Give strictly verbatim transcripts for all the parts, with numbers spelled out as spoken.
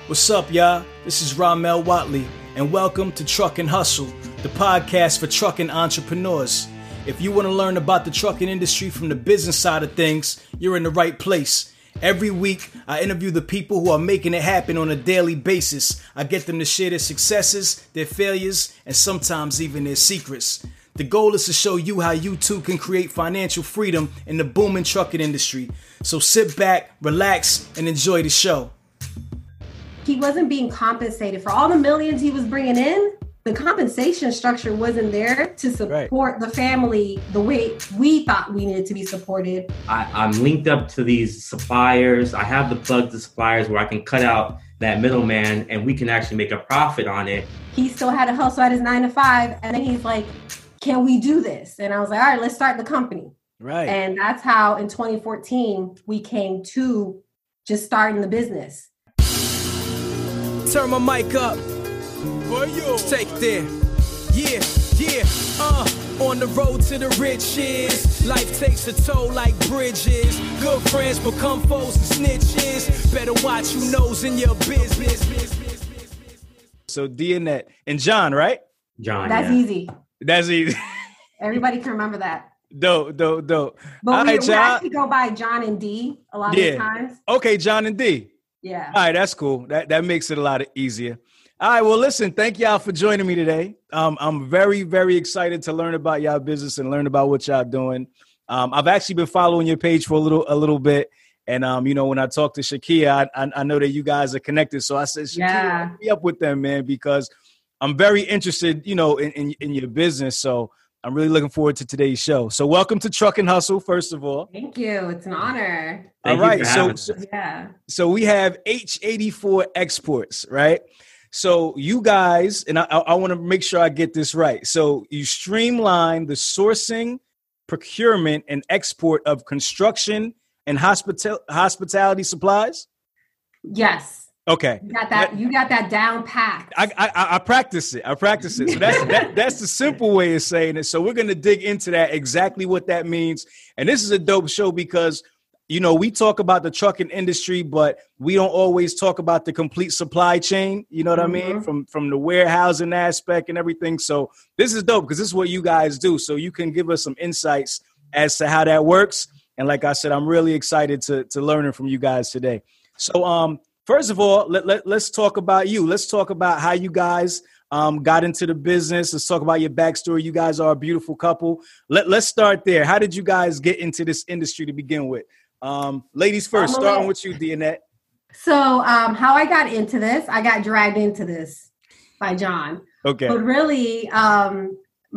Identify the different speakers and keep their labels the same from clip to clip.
Speaker 1: What's up, y'all? This is Ramel Watley, and welcome to Truck and Hustle, the podcast for trucking entrepreneurs. If you want to learn about the trucking industry from the business side of things, you're in the right place. Every week, I interview the people who are making it happen on a daily basis. I get them to share their successes, their failures, and sometimes even their secrets. The goal is to show you how you too can create financial freedom in the booming trucking industry. So sit back, relax, and enjoy the show.
Speaker 2: He wasn't being compensated for all the millions he was bringing in. The compensation structure wasn't there to support right. the family the way we thought we needed to be supported.
Speaker 3: I, I'm linked up to these suppliers. I have the plugs to suppliers where I can cut out that middleman and we can actually make a profit on it.
Speaker 2: He still had to hustle at his nine to five. And then he's like, can we do this? And I was like, all right, let's start the company. Right. And that's how in twenty fourteen, we came to just starting the business.
Speaker 1: Turn my mic up. For you. Take it there. Yeah, yeah, uh, on the road to the riches. Life takes a toll like bridges. Good friends become foes and snitches. Better watch who knows in your business. So Dionette and John, right?
Speaker 3: John.
Speaker 2: That's
Speaker 3: yeah.
Speaker 2: easy.
Speaker 1: That's easy.
Speaker 2: Everybody can remember that.
Speaker 1: Dope, dope, dope.
Speaker 2: But
Speaker 1: All
Speaker 2: we,
Speaker 1: right,
Speaker 2: we
Speaker 1: John.
Speaker 2: actually go by John and D a lot
Speaker 1: yeah.
Speaker 2: of the times.
Speaker 1: Okay, John and D.
Speaker 2: Yeah.
Speaker 1: All right, that's cool. That that makes it a lot easier. All right, well, listen, thank y'all for joining me today. Um, I'm very, very excited to learn about y'all business and learn about what y'all doing. Um, I've actually been following your page for a little a little bit. And, um, you know, when I talked to Shakia, I, I, I know that you guys are connected. So I said, Shakia,
Speaker 2: yeah.
Speaker 1: be up with them, man, because I'm very interested, you know, in, in, in your business. So I'm really looking forward to today's show. So welcome to Truck and Hustle, first of all.
Speaker 2: Thank you. It's an honor.
Speaker 1: All right. So, so,
Speaker 2: yeah.
Speaker 1: so we have H eighty-four Exports, right? So you guys, and I, I want to make sure I get this right. So you streamline the sourcing, procurement, and export of construction and hospital hospitality supplies?
Speaker 2: Yes.
Speaker 1: Okay.
Speaker 2: You got that, you got that down packed.
Speaker 1: I, I I practice it. I practice it. So that's that, that's the simple way of saying it. So we're going to dig into that, exactly what that means. And this is a dope show because, you know, we talk about the trucking industry, but we don't always talk about the complete supply chain. You know what mm-hmm. I mean? From from the warehousing aspect and everything. So this is dope because this is what you guys do. So you can give us some insights as to how that works. And like I said, I'm really excited to to learn from you guys today. So um. First of all, let, let, let's talk about you. Let's talk about how you guys um, got into the business. Let's talk about your backstory. You guys are a beautiful couple. Let, let's start there. How did you guys get into this industry to begin with? Um, ladies first, starting with you, Dionette.
Speaker 2: So um, how I got into this, I got dragged into this by John.
Speaker 1: Okay.
Speaker 2: But really, um,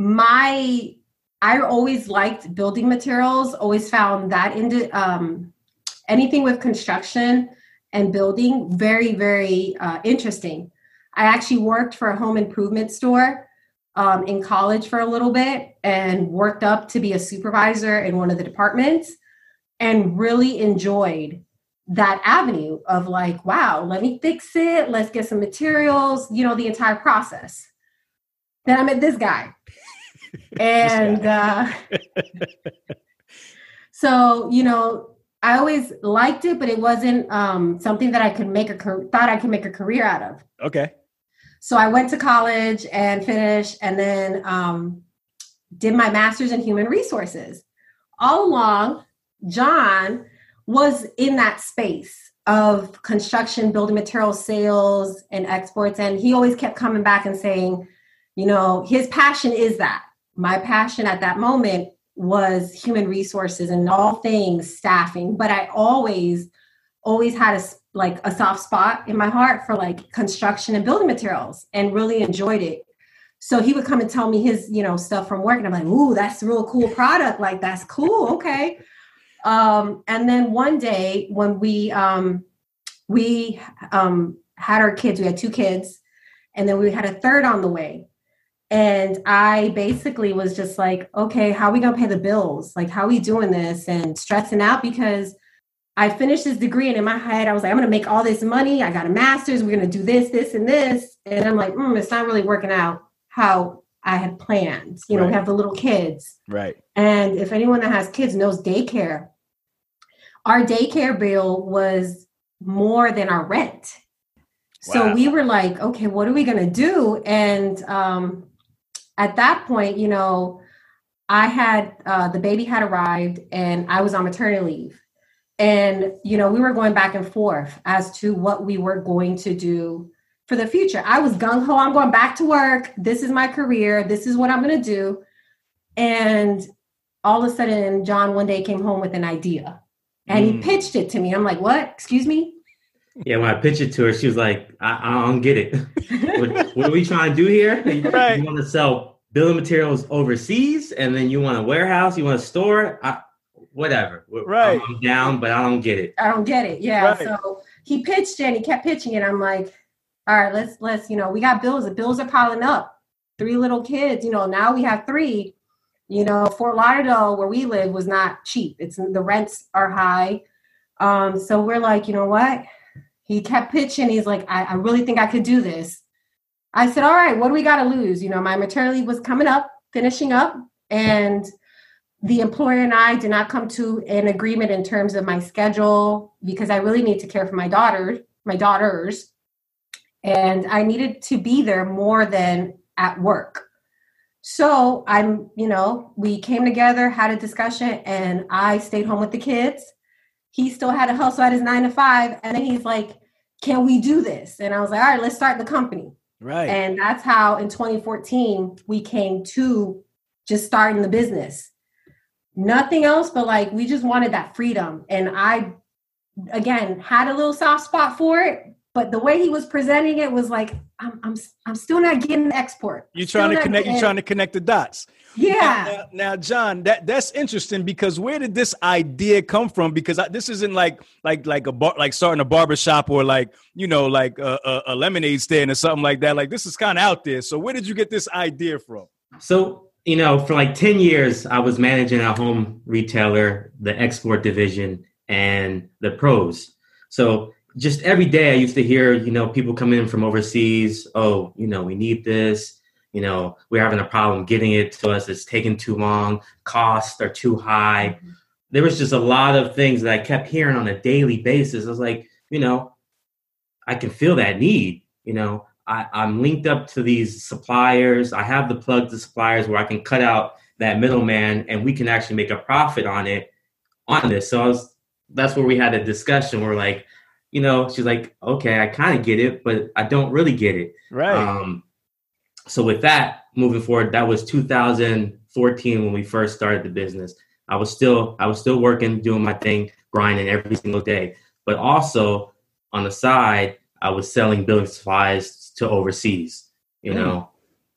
Speaker 2: my I always liked building materials, always found that into um, anything with construction and building very, very uh, interesting. I actually worked for a home improvement store um, in college for a little bit and worked up to be a supervisor in one of the departments and really enjoyed that avenue of like, wow, let me fix it. Let's get some materials, you know, the entire process. Then I met this guy. and uh, so, you know, I always liked it, but it wasn't um, something that I could make a thought I could make a career out of.
Speaker 1: Okay.
Speaker 2: So I went to college and finished, and then um, did my master's in human resources. All along, John was in that space of construction, building materials, sales, and exports, and he always kept coming back and saying, you know, his passion is that. My passion at that moment was human resources and all things staffing, but I always, always had a like a soft spot in my heart for like construction and building materials and really enjoyed it. So he would come and tell me his, you know, stuff from work and I'm like, ooh, that's a real cool product. Like, that's cool. Okay. Um, and then one day when we, um, we um, had our kids, we had two kids, and then we had a third on the way. And I basically was just like, okay, how are we going to pay the bills? Like, how are we doing this? And stressing out because I finished this degree and in my head, I was like, I'm going to make all this money. I got a master's. We're going to do this, this, and this. And I'm like, mm, it's not really working out how I had planned. You know,
Speaker 1: right.
Speaker 2: We have the little kids.
Speaker 1: Right.
Speaker 2: And if anyone that has kids knows daycare, our daycare bill was more than our rent. So
Speaker 1: Wow.
Speaker 2: we were like, okay, what are we going to do? And um, at that point, you know, I had, uh, the baby had arrived and I was on maternity leave. And, you know, we were going back and forth as to what we were going to do for the future. I was gung ho. I'm going back to work. This is my career. This is what I'm going to do. And all of a sudden, John one day came home with an idea and
Speaker 1: Mm.
Speaker 2: he pitched it to me. I'm like, what? Excuse me?
Speaker 3: Yeah, when I pitched it to her, she was like, I, I don't get it. what, what are we trying to do here?
Speaker 1: Right.
Speaker 3: You want to sell building materials overseas and then you want a warehouse, you want a store? I, whatever.
Speaker 1: Right.
Speaker 3: I'm down, but I don't get it.
Speaker 2: I don't get it. Yeah.
Speaker 1: Right.
Speaker 2: So he pitched it and he kept pitching it. I'm like, all right, let's, let's, you know, we got bills. The bills are piling up. Three little kids, you know, now we have three. You know, Fort Lauderdale, where we live, was not cheap. It's the rents are high. Um, so we're like, you know what? He kept pitching. He's like, I, I really think I could do this. I said, all right, what do we got to lose? You know, my maternity was coming up, finishing up, and the employer and I did not come to an agreement in terms of my schedule because I really need to care for my daughter, my daughters, and I needed to be there more than at work. So I'm, you know, we came together, had a discussion, and I stayed home with the kids. He still had to hustle at his nine to five. And then he's like, can we do this? And I was like, all right, let's start the company.
Speaker 1: Right.
Speaker 2: And that's how in twenty fourteen, we came to just starting the business. Nothing else, but like, we just wanted that freedom. And I, again, had a little soft spot for it. But the way he was presenting it was like, I'm, I'm, I'm still not getting the export.
Speaker 1: You're trying
Speaker 2: Still
Speaker 1: to connect.
Speaker 2: getting-
Speaker 1: You're trying to connect the dots.
Speaker 2: Yeah.
Speaker 1: Now, now, now, John, that that's interesting because where did this idea come from? Because I, this isn't like like like a bar, like starting a barbershop or like you know like a, a, a lemonade stand or something like that. Like this is kind of out there. So where did you get this idea from?
Speaker 3: So, you know, for like ten years, I was managing a home retailer, the export division, and the pros. So just every day I used to hear, you know, people come in from overseas. Oh, you know, we need this. You know, we're having a problem getting it to us. It's taking too long. Costs are too high. Mm-hmm. There was just a lot of things that I kept hearing on a daily basis. I was like, you know, I can feel that need. You know, I, I'm linked up to these suppliers. I have the plug to suppliers where I can cut out that middleman and we can actually make a profit on it, on this. So I was, that's where we had a discussion. We're like, you know, she's like, okay, I kind of get it, but I don't really get it.
Speaker 1: Right.
Speaker 3: Um, so with that, moving forward, that was two thousand fourteen when we first started the business. I was still, I was still working, doing my thing, grinding every single day. But also on the side, I was selling building supplies to overseas, you know.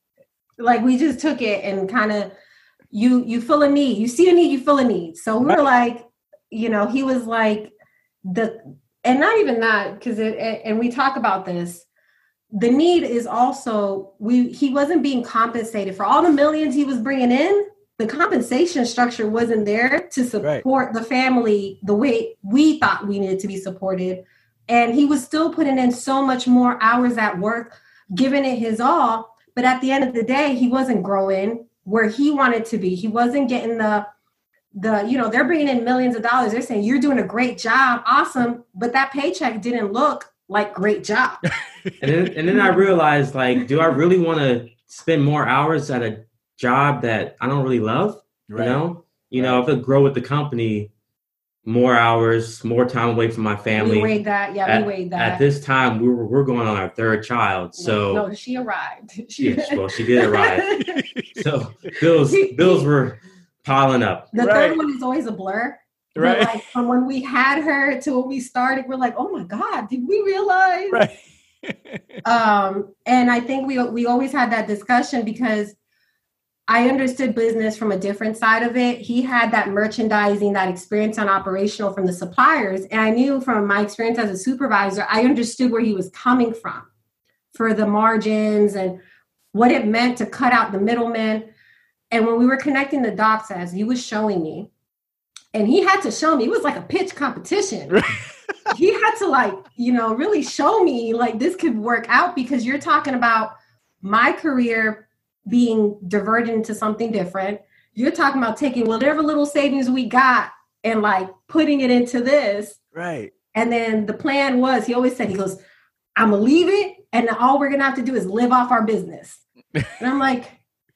Speaker 2: Like we just took it and kind of, you, you feel a need, you see a need, you feel a need. So we were like, you know, he was like the, and not even that, because it, and we talk about this, the need is also, we, he wasn't being compensated for all the millions he was bringing in. The compensation structure wasn't there to support right. the family the way we thought we needed to be supported. And he was still putting in so much more hours at work, giving it his all. But at the end of the day, he wasn't growing where he wanted to be. He wasn't getting the, the, you know, they're bringing in millions of dollars. They're saying, you're doing a great job. Awesome. But that paycheck didn't look like great job.
Speaker 3: and then, and then I realized, like, do I really want to spend more hours at a job that I don't really love? Right. You know, you right. know, if I grow with the company, more hours, more time away from my family.
Speaker 2: We weighed that. Yeah,
Speaker 3: at,
Speaker 2: we weighed that.
Speaker 3: At this time, we were we're going on our third child. So
Speaker 2: no, no she arrived. She,
Speaker 3: yes, well, she did arrive. So bills bills were piling up.
Speaker 2: The
Speaker 1: right.
Speaker 2: third one is always a blur.
Speaker 1: Right.
Speaker 2: Like from when we had her to when we started, we're like, oh my God, did we realize?
Speaker 1: Right.
Speaker 2: um, and I think we we always had that discussion because I understood business from a different side of it. He had that merchandising, that experience on operational from the suppliers. And I knew from my experience as a supervisor, I understood where he was coming from for the margins and what it meant to cut out the middleman. And when we were connecting the dots, as he was showing me, and he had to show me, it was like a pitch competition. He had to like, you know, really show me like this could work out because you're talking about my career being diverted into something different. You're talking about taking whatever little savings we got and like putting it into this.
Speaker 1: Right.
Speaker 2: And then the plan was, he always said, he goes, I'm gonna leave it, and all we're gonna have to do is live off our business. And I'm like,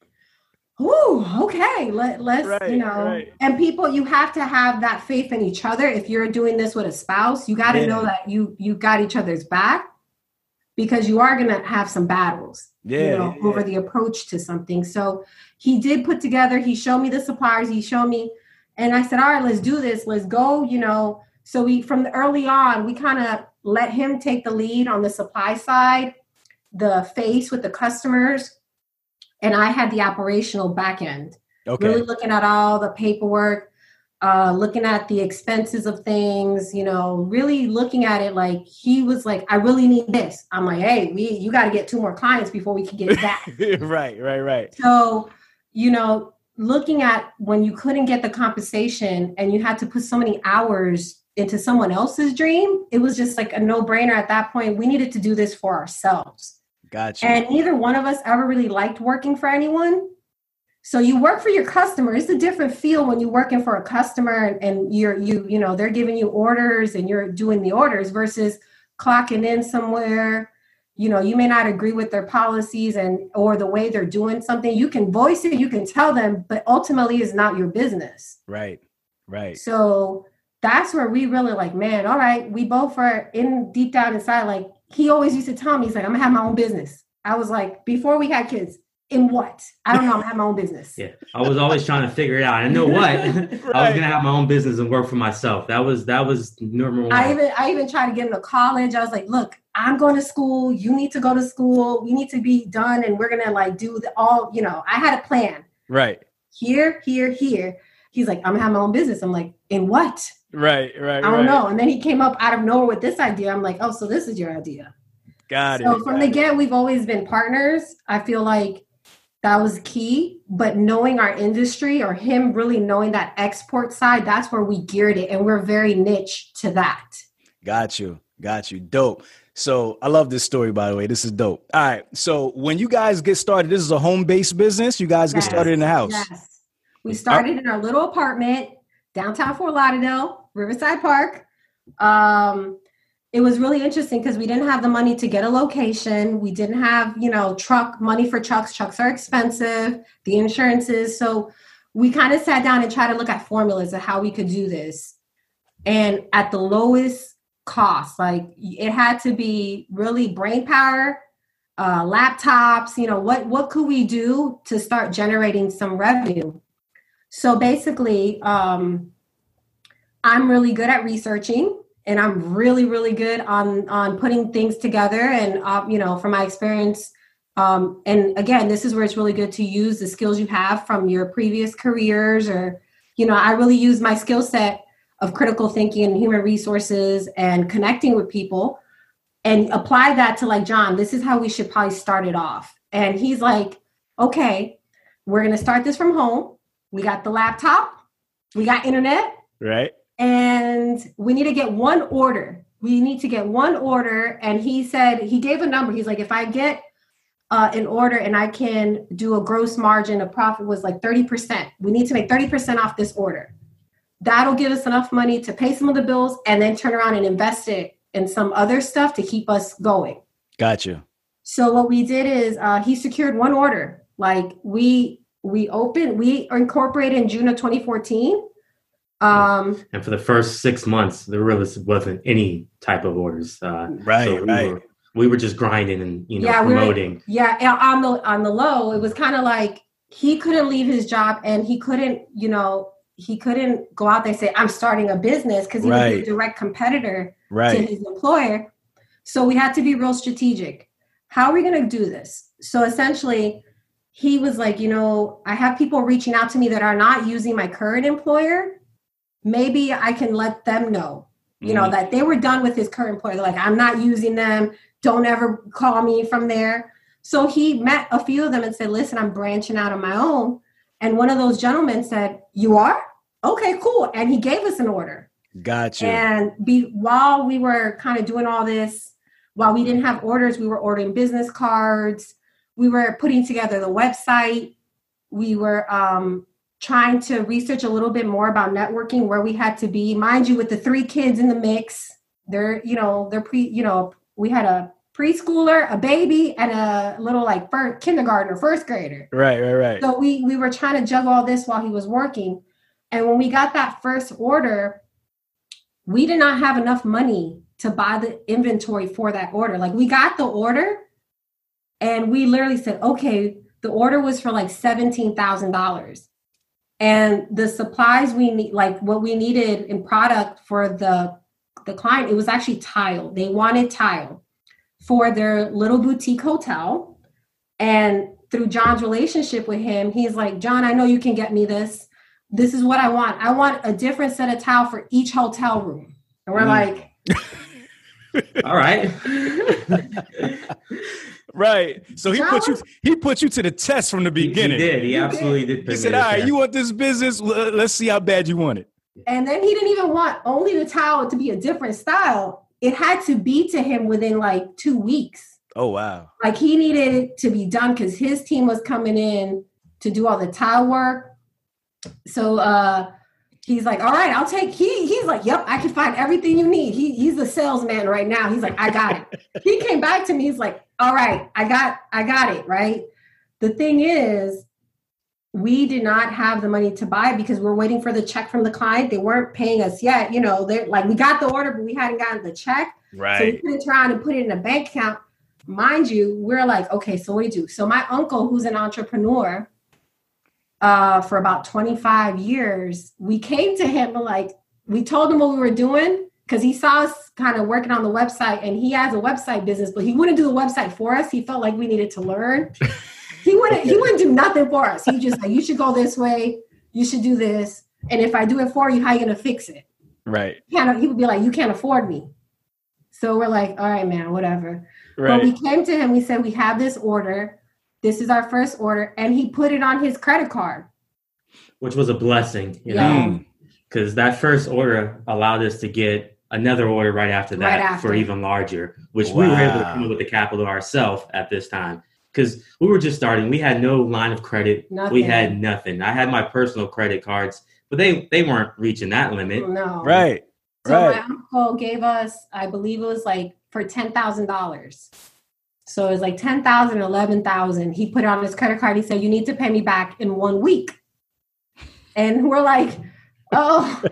Speaker 2: ooh, okay, let, let's, right, you know, right. And people, you have to have that faith in each other. If you're doing this with a spouse, you got to yeah. know that you, you got each other's back, because you are going to have some battles, yeah, you know, yeah. over the approach to something. So he did put together, he showed me the suppliers, he showed me, and I said, all right, let's do this. Let's go, you know. So we, from the early on, we kind of let him take the lead on the supply side, the face with the customers. And I had the operational back end, okay. really looking at all the paperwork, uh, looking at the expenses of things, you know, really looking at it like he was like, I really need this. I'm like, hey, we, you got to get two more clients before we can get that.
Speaker 1: Right, right, right.
Speaker 2: So, you know, looking at when you couldn't get the compensation and you had to put so many hours into someone else's dream, it was just like a no-brainer at that point. We needed to do this for ourselves.
Speaker 1: Gotcha.
Speaker 2: And neither one of us ever really liked working for anyone. So you work for your customer. It's a different feel when you're working for a customer and, and you're, you, you know, they're giving you orders and you're doing the orders versus clocking in somewhere. You know, you may not agree with their policies and, or the way they're doing something. You can voice it, you can tell them, but ultimately it's not your business.
Speaker 1: Right. Right.
Speaker 2: So that's where we really like, man, all right, we both are in deep down inside. Like, he always used to tell me, he's like, I'm gonna have my own business. I was like, before we had kids, in what? I don't know, I'm gonna have my own business.
Speaker 3: Yeah, I was always trying to figure it out. I know what, right. I was gonna have my own business and work for myself. That was, that was number one.
Speaker 2: I even, I even tried to get into college. I was like, look, I'm going to school. You need to go to school. We need to be done. And we're gonna like do the all, you know, I had a plan.
Speaker 1: Right.
Speaker 2: Here, here, here. He's like, I'm gonna have my own business. I'm like, in what?
Speaker 1: Right, right,
Speaker 2: I don't
Speaker 1: right.
Speaker 2: know. And then he came up out of nowhere with this idea. I'm like, oh, so this is your idea.
Speaker 1: Got it.
Speaker 2: So from
Speaker 1: got
Speaker 2: the
Speaker 1: it.
Speaker 2: get, we've always been partners. I feel like that was key. But knowing our industry, or him really knowing that export side, that's where we geared it. And we're very niche to that.
Speaker 1: Got you. Got you. Dope. So I love this story, by the way. This is dope. All right. So when you guys get started, this is a home-based business. You guys
Speaker 2: Yes.
Speaker 1: get started in the house.
Speaker 2: Yes. We started in our little apartment, downtown Fort Lauderdale, Riverside Park. Um, it was really interesting because we didn't have the money to get a location. We didn't have, you know, truck money for trucks. Trucks are expensive, the insurances. So we kind of sat down and tried to look at formulas of how we could do this. And at the lowest cost, like it had to be really brain power, uh, laptops, you know, what, what could we do to start generating some revenue? So basically, um, I'm really good at researching, and I'm really, really good on, on putting things together. And, uh, you know, from my experience, um, and again, this is where it's really good to use the skills you have from your previous careers, or, you know, I really use my skill set of critical thinking and human resources and connecting with people and apply that to like, John, this is how we should probably start it off. And he's like, okay, we're going to start this from home. We got the laptop, we got internet.
Speaker 1: Right.
Speaker 2: And we need to get one order. We need to get one order. And he said, he gave a number. He's like, if I get uh, an order and I can do a gross margin, a profit was like thirty percent. We need to make thirty percent off this order. That'll give us enough money to pay some of the bills and then turn around and invest it in some other stuff to keep us going.
Speaker 1: Gotcha.
Speaker 2: So what we did is uh, he secured one order. Like we, we opened, we incorporated in June of twenty fourteen. Um,
Speaker 3: and for the first six months, there really wasn't any type of orders. Uh,
Speaker 1: right,
Speaker 3: so we
Speaker 1: right.
Speaker 3: Were, we were just grinding and, you know,
Speaker 2: yeah,
Speaker 3: promoting.
Speaker 2: We were, yeah, on the on the low, it was kind of like he couldn't leave his job and he couldn't, you know, he couldn't go out there and say, I'm starting a business, because he right. was a direct competitor
Speaker 1: right.
Speaker 2: to his employer. So we had to be real strategic. How are we going to do this? So essentially, he was like, you know, I have people reaching out to me that are not using my current employer. Maybe I can let them know, you mm-hmm. know, that they were done with his current employer. They're like, I'm not using them. Don't ever call me from there. So he met a few of them and said, listen, I'm branching out on my own. And one of those gentlemen said, you are? Okay, cool. And he gave us an order.
Speaker 1: Gotcha.
Speaker 2: And be, while we were kind of doing all this, while we didn't have orders, we were ordering business cards. We were putting together the website. We were um, trying to research a little bit more about networking, where we had to be. Mind you, with the three kids in the mix, they're, you know, they're pre, you know, we had a preschooler, a baby, and a little like first, kindergartner, first grader.
Speaker 1: Right, right, right.
Speaker 2: So we we were trying to juggle all this while he was working. And when we got that first order, we did not have enough money to buy the inventory for that order. Like we got the order and we literally said, okay, the order was for like seventeen thousand dollars. And the supplies we need, like what we needed in product for the, the client, it was actually tile. They wanted tile for their little boutique hotel. And through John's relationship with him, he's like, John, I know you can get me this. This is what I want. I want a different set of tile for each hotel room. And we're mm.
Speaker 3: like, all right.
Speaker 1: Right. So he
Speaker 2: John
Speaker 1: put you
Speaker 2: was,
Speaker 1: he put you to the test from the beginning.
Speaker 3: He, he did. He absolutely did.
Speaker 1: He said, all right, you want this business? Let's see how bad you want it.
Speaker 2: And then he didn't even want only the towel to be a different style. It had to be to him within like two weeks.
Speaker 1: Oh, wow.
Speaker 2: Like he needed it to be done because his team was coming in to do all the tile work. So uh, he's like, all right, I'll take, he he's like, yep, I can find everything you need. He He's a salesman right now. He's like, I got it. He came back to me. He's like, all right, I got, I got it. Right. The thing is, we did not have the money to buy because we're waiting for the check from the client. They weren't paying us yet. You know, they're like, we got the order, but we hadn't gotten the check.
Speaker 1: Right.
Speaker 2: So we couldn't turn around and put it in a bank account. Mind you, we're like, okay, so what do you do? So my uncle, who's an entrepreneur uh, for about twenty-five years, we came to him and like, we told him what we were doing because he saw us kind of working on the website and he has a website business, but he wouldn't do the website for us. He felt like we needed to learn. He wouldn't, he wouldn't do nothing for us. He just like, you should go this way. You should do this. And if I do it for you, how are you going to fix it?
Speaker 1: Right.
Speaker 2: He would be like, you can't afford me. So we're like, all right, man, whatever.
Speaker 1: Right.
Speaker 2: But we came to him. We said, we have this order. This is our first order. And he put it on his credit card.
Speaker 3: Which was a blessing, you
Speaker 2: yeah.
Speaker 3: know, because that first order allowed us to get another order right after that
Speaker 2: right after.
Speaker 3: for even larger, which
Speaker 1: Wow.
Speaker 3: we were able to come up with the capital ourselves at this time. Because we were just starting. We had no line of credit.
Speaker 2: Nothing.
Speaker 3: We had nothing. I had my personal credit cards, but they, they weren't reaching that limit.
Speaker 2: No.
Speaker 1: Right.
Speaker 2: So
Speaker 1: right.
Speaker 2: my uncle gave us, I believe it was like for ten thousand dollars. So it was like ten thousand dollars, eleven thousand dollars. He put it on his credit card. He said, you need to pay me back in one week. And we're like, oh,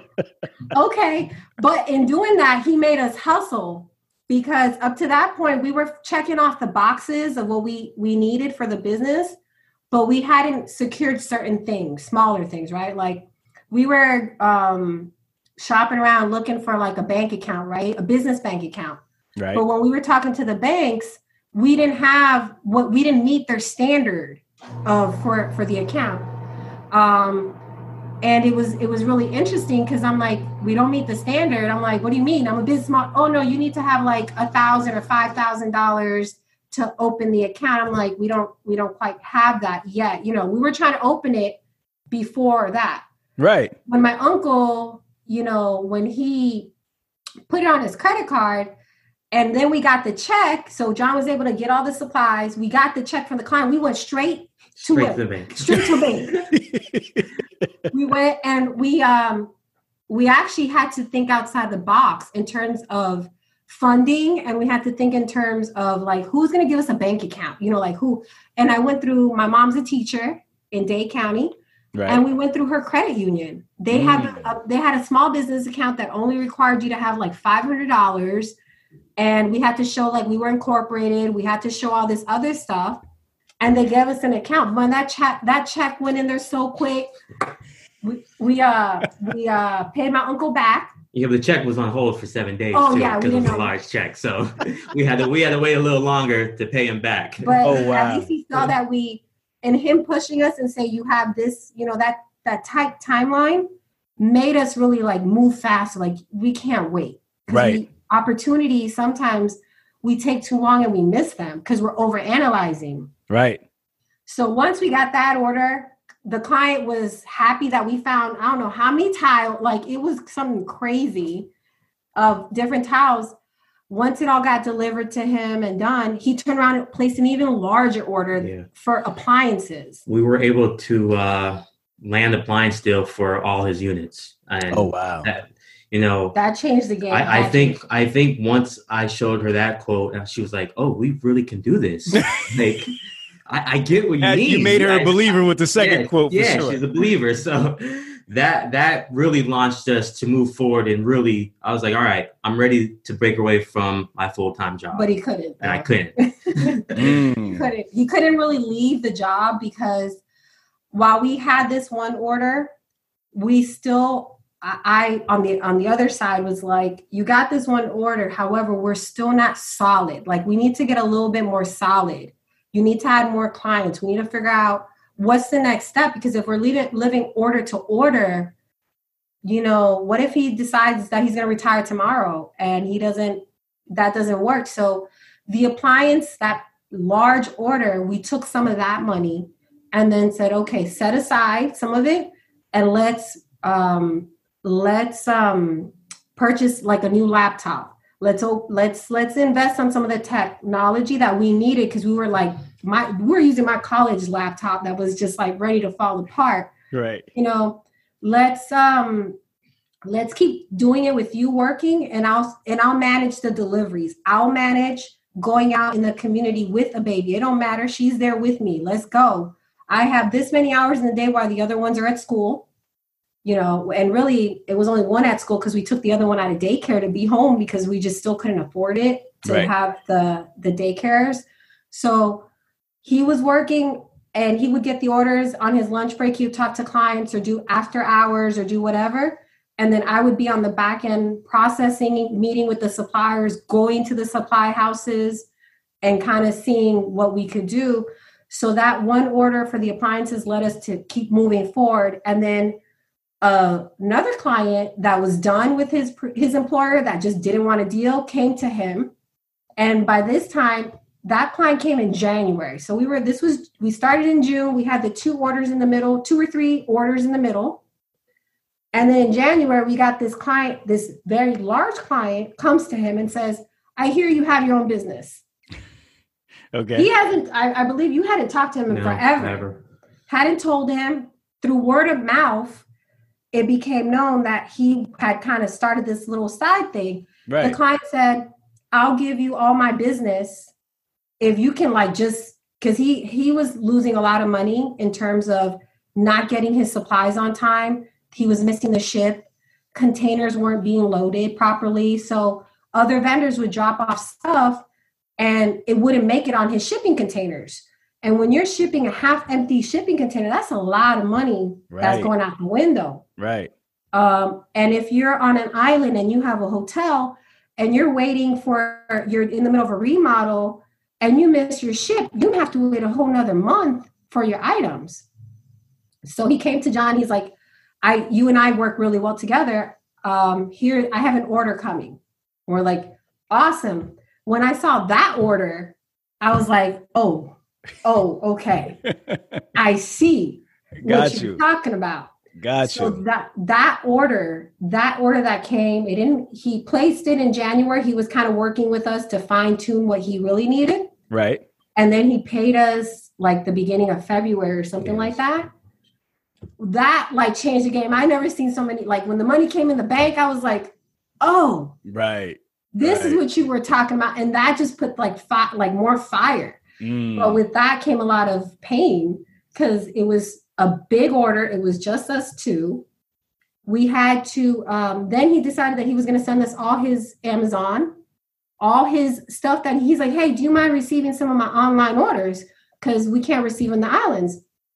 Speaker 2: okay. But in doing that, he made us hustle. Because up to that point, we were checking off the boxes of what we, we needed for the business, but we hadn't secured certain things, smaller things, right? Like we were um, shopping around looking for like a bank account, right? A business bank account.
Speaker 1: Right.
Speaker 2: But when we were talking to the banks, we didn't have what we didn't meet their standard of for, for the account. Um, And it was it was really interesting because I'm like, we don't meet the standard. I'm like, what do you mean? I'm a business model. Oh, no, you need to have like a thousand or five thousand dollars to open the account. I'm like, we don't we don't quite have that yet. You know, we were trying to open it before that.
Speaker 1: Right.
Speaker 2: When my uncle, you know, when he put it on his credit card and then we got the check. So John was able to get all the supplies. We got the check from the client. We went straight to
Speaker 3: Straight
Speaker 2: it.
Speaker 3: to the bank.
Speaker 2: Straight to the bank. We went and we um we actually had to think outside the box in terms of funding, and we had to think in terms of like who's going to give us a bank account, you know, like who. And I went through, my mom's a teacher in Dade County,
Speaker 1: Right.
Speaker 2: and we went through her credit union. They
Speaker 1: Mm.
Speaker 2: had a, they had a small business account that only required you to have like five hundred dollars, and we had to show like we were incorporated. We had to show all this other stuff. And they gave us an account. When that check that check went in there so quick, we we uh we uh paid my uncle back.
Speaker 3: Yeah, but the check was on hold for seven days
Speaker 2: Oh,
Speaker 3: too,
Speaker 2: yeah, we
Speaker 3: because it was
Speaker 2: didn't
Speaker 3: a
Speaker 2: know.
Speaker 3: large check. So we had to we had to wait a little longer to pay him back.
Speaker 2: But
Speaker 1: Oh, wow.
Speaker 2: at least he saw that we, and him pushing us and say you have this, you know, that that tight timeline made us really like move fast. Like we can't wait. 'Cause
Speaker 1: Right.
Speaker 2: we, opportunities sometimes we take too long and we miss them because we're over analyzing.
Speaker 1: Right.
Speaker 2: So once we got that order, the client was happy that we found, I don't know how many tiles, like it was something crazy of different tiles. Once it all got delivered to him and done, he turned around and placed an even larger order
Speaker 3: Yeah.
Speaker 2: for appliances.
Speaker 3: We were able to uh, land appliance deal for all his units. And
Speaker 1: Oh, wow.
Speaker 3: that, you know,
Speaker 2: that changed the game.
Speaker 3: I, I think I think once I showed her that quote, and she was like, "Oh, we really can do this." Like, I, I get what you
Speaker 1: And
Speaker 3: mean.
Speaker 1: you made her
Speaker 3: I,
Speaker 1: a believer with the second
Speaker 3: yeah,
Speaker 1: quote. For
Speaker 3: yeah,
Speaker 1: sure.
Speaker 3: She's a believer. So that that really launched us to move forward. And really, I was like, "All right, I'm ready to break away from my full time job."
Speaker 2: But he couldn't.
Speaker 3: And I couldn't.
Speaker 1: mm.
Speaker 2: He couldn't. He couldn't really leave the job because while we had this one order, we still. I on the on the other side was like, you got this one order. However, we're still not solid. Like, we need to get a little bit more solid. You need to add more clients. We need to figure out what's the next step, because if we're living, living order to order, you know, what if he decides that he's going to retire tomorrow and he doesn't, that doesn't work. So the appliance, that large order, we took some of that money and then said, okay, set aside some of it and let's, um, let's um, purchase like a new laptop. Let's let's let's invest on some of the technology that we needed, because we were like my we were using my college laptop that was just like ready to fall apart.
Speaker 1: Right.
Speaker 2: You know, let's um let's keep doing it with you working, and I'll and I'll manage the deliveries. I'll manage going out in the community with a baby. It don't matter. She's there with me. Let's go. I have this many hours in the day while the other ones are at school. You know, and really it was only one at school because we took the other one out of daycare to be home because we just still couldn't afford it to
Speaker 1: right.
Speaker 2: have the, the daycares. So he was working and he would get the orders on his lunch break. He would talk to clients or do after hours or do whatever. And then I would be on the back end processing, meeting with the suppliers, going to the supply houses and kind of seeing what we could do. So that one order for the appliances led us to keep moving forward. And then Uh, another client that was done with his his employer that just didn't want to deal came to him. And by this time, that client came in January. So we were, this was, we started in June. We had the two orders in the middle, two or three orders in the middle. And then in January, we got this client, this very large client comes to him and says, I hear you have your own business.
Speaker 1: Okay.
Speaker 2: He hasn't, I, I believe you hadn't talked to him in
Speaker 3: No,
Speaker 2: forever.
Speaker 3: Never.
Speaker 2: Hadn't told him. Through word of mouth, it became known that he had kind of started this little side thing.
Speaker 1: Right.
Speaker 2: The client said, I'll give you all my business if you can like just, because he, he was losing a lot of money in terms of not getting his supplies on time. He was missing the ship. Containers weren't being loaded properly. So other vendors would drop off stuff and it wouldn't make it on his shipping containers. And when you're shipping a half empty shipping container, that's a lot of money
Speaker 1: right.
Speaker 2: that's going out the window.
Speaker 1: Right.
Speaker 2: Um, and if you're on an island and you have a hotel and you're waiting for, you're in the middle of a remodel and you miss your ship, you have to wait a whole nother month for your items. So he came to John. He's like, I, you and I work really well together. Um, here, I have an order coming. We're like, awesome. When I saw that order, I was like, oh, oh, okay. I see
Speaker 1: Got
Speaker 2: what
Speaker 1: you.
Speaker 2: you're talking about.
Speaker 1: Got
Speaker 2: so
Speaker 1: you.
Speaker 2: that that order, that order that came, it didn't. He placed it in January. He was kind of working with us to fine tune what he really needed.
Speaker 1: Right.
Speaker 2: And then he paid us like the beginning of February or something
Speaker 1: yes.
Speaker 2: like that. That like changed the game. I never seen so many. Like when the money came in the bank, I was like, oh,
Speaker 1: right.
Speaker 2: This
Speaker 1: right.
Speaker 2: is what you were talking about, and that just put like fi- like more fire.
Speaker 1: Mm.
Speaker 2: But with that came a lot of pain because it was a big order. It was just us two. We had to, um, then he decided that he was going to send us all his Amazon, all his stuff that he's like, hey, do you mind receiving some of my online orders? Because we can't receive in the islands.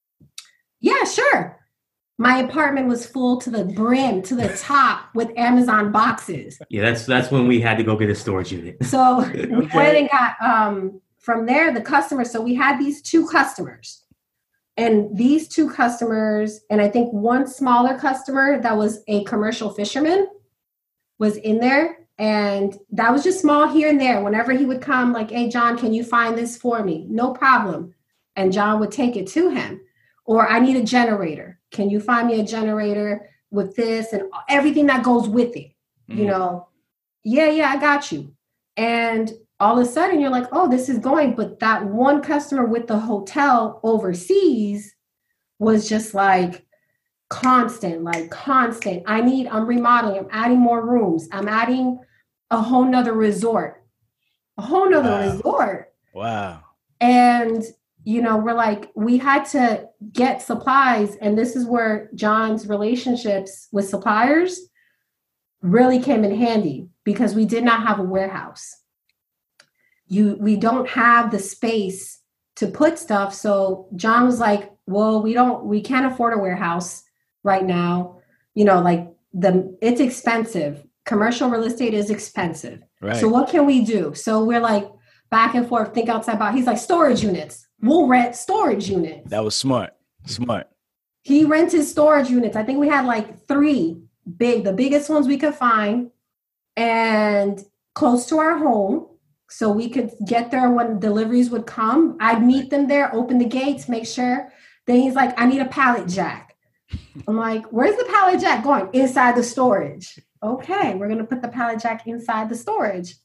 Speaker 2: Yeah, sure. My apartment was full to the brim, to the top with Amazon boxes.
Speaker 3: Yeah, that's that's when we had to go get a storage unit.
Speaker 2: So we
Speaker 1: Okay.
Speaker 2: went and got, um, from there, the customers. So we had these two customers. And these two customers, and I think one smaller customer that was a commercial fisherman was in there. And that was just small here and there. Whenever he would come, like, hey, John, can you find this for me? No problem. And John would take it to him. Or I need a generator. Can you find me a generator with this and everything that goes with it? Mm. You know, yeah, yeah, I got you. And all of a sudden you're like, oh, this is going. But that one customer with the hotel overseas was just like, constant, like constant. I need, I'm remodeling, I'm adding more rooms. I'm adding a whole nother resort, a whole nother
Speaker 1: Wow.
Speaker 2: resort.
Speaker 1: Wow.
Speaker 2: And, you know, we're like, we had to get supplies. And this is where John's relationships with suppliers really came in handy, because we did not have a warehouse. You, we don't have the space to put stuff. So John was like, well, we don't, we can't afford a warehouse right now. You know, like the, it's expensive. Commercial real estate is expensive.
Speaker 1: Right.
Speaker 2: So what can we do? So we're like back and forth, think outside box. He's like, storage units. We'll rent storage units.
Speaker 1: That was smart. Smart.
Speaker 2: He rented storage units. I think we had like three big, the biggest ones we could find, and close to our home. So we could get there when deliveries would come. I'd meet them there, open the gates, make sure. Then he's like, I need a pallet jack. I'm like, where's the pallet jack going? Inside the storage. Okay, we're going to put the pallet jack inside the storage.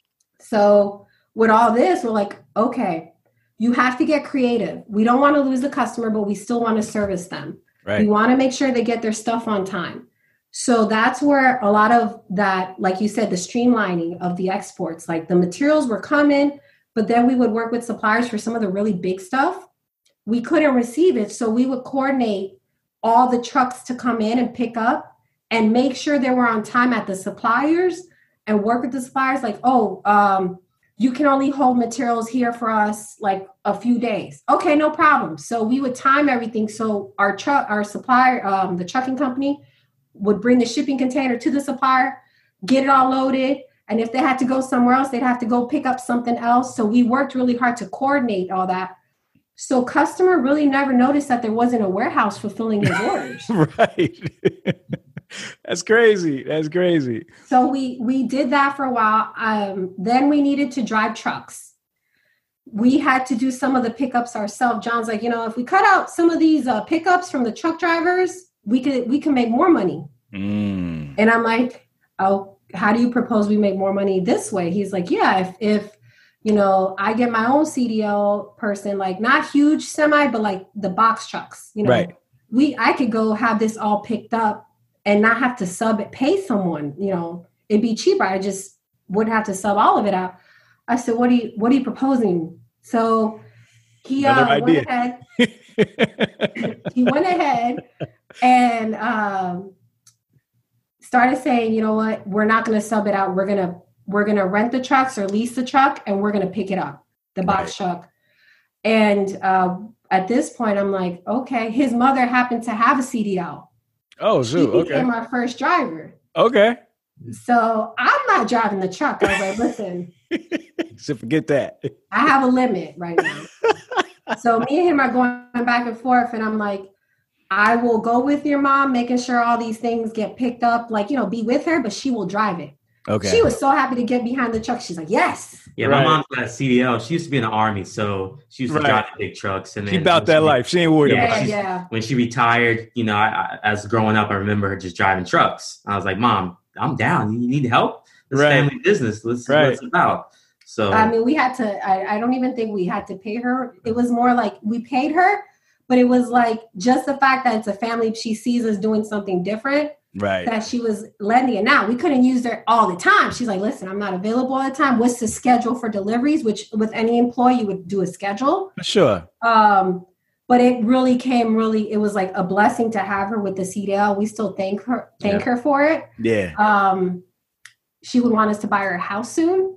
Speaker 2: So with all this, we're like, okay, you have to get creative. We don't want to lose the customer, but we still want to service them.
Speaker 1: Right.
Speaker 2: We want to make sure they get their stuff on time. So that's where a lot of that, like you said, the streamlining of the exports, like the materials were coming, but then we would work with suppliers for some of the really big stuff. We couldn't receive it. So we would coordinate all the trucks to come in and pick up and make sure they were on time at the suppliers, and work with the suppliers like, oh, um, you can only hold materials here for us like a few days. Okay, no problem. So we would time everything. So our truck, our supplier, um, the trucking company would bring the shipping container to the supplier, get it all loaded. And if they had to go somewhere else, they'd have to go pick up something else. So we worked really hard to coordinate all that. So customer really never noticed that there wasn't a warehouse fulfilling his orders.
Speaker 1: Right. That's crazy. That's crazy.
Speaker 2: So we we did that for a while. Um, then we needed to drive trucks. We had to do some of the pickups ourselves. John's like, you know, if we cut out some of these uh, pickups from the truck drivers, we could we can make more money.
Speaker 1: Mm.
Speaker 2: And I'm like, oh, how do you propose we make more money this way? He's like, yeah, if if you know, I get my own C D L person, like not huge semi, but like the box trucks, you know,
Speaker 1: right.
Speaker 2: we I could go have this all picked up and not have to sub it, pay someone, you know, it'd be cheaper. I just wouldn't have to sub all of it out. I said, what are you, what are you proposing? So he uh, went ahead, he went ahead and um, started saying, you know what, we're not going to sub it out. We're going to, we're going to rent the trucks or lease the truck, and we're going to pick it up, the box right. truck. And uh, at this point, I'm like, okay, his mother happened to have a C D L.
Speaker 1: Oh, so
Speaker 2: he became
Speaker 1: okay.
Speaker 2: my first driver.
Speaker 1: Okay.
Speaker 2: So I'm not driving the truck. I was like, listen.
Speaker 1: So forget that.
Speaker 2: I have a limit right now. So me and him are going back and forth, and I'm like, I will go with your mom, making sure all these things get picked up, like, you know, be with her, but she will drive it.
Speaker 1: Okay.
Speaker 2: She was so happy to get behind the truck. She's like, yes.
Speaker 3: Yeah,
Speaker 1: right.
Speaker 3: my mom's got a C D L. She used to be in the Army, so she used to
Speaker 1: right.
Speaker 3: drive the big trucks. And then
Speaker 1: she about that
Speaker 3: she,
Speaker 1: life. She ain't worried
Speaker 2: yeah,
Speaker 1: about it.
Speaker 2: Yeah.
Speaker 3: When she retired, you know, I, I, as growing up, I remember her just driving trucks. I was like, Mom, I'm down. You need help? This
Speaker 1: right.
Speaker 3: family business. Let's see right. what it's about. So
Speaker 2: I mean, we had to, I, I don't even think we had to pay her. It was more like we paid her, but it was like just the fact that it's a family, she sees us doing something different.
Speaker 1: Right.
Speaker 2: That she was lending it. Now we couldn't use her all the time. She's like, listen, I'm not available all the time. What's the schedule for deliveries? Which with any employee, you would do a schedule.
Speaker 1: Sure.
Speaker 2: Um, but it really came really, it was like a blessing to have her with the C D L. We still thank her, thank yeah. her for it.
Speaker 1: Yeah.
Speaker 2: Um, she would want us to buy her a house soon.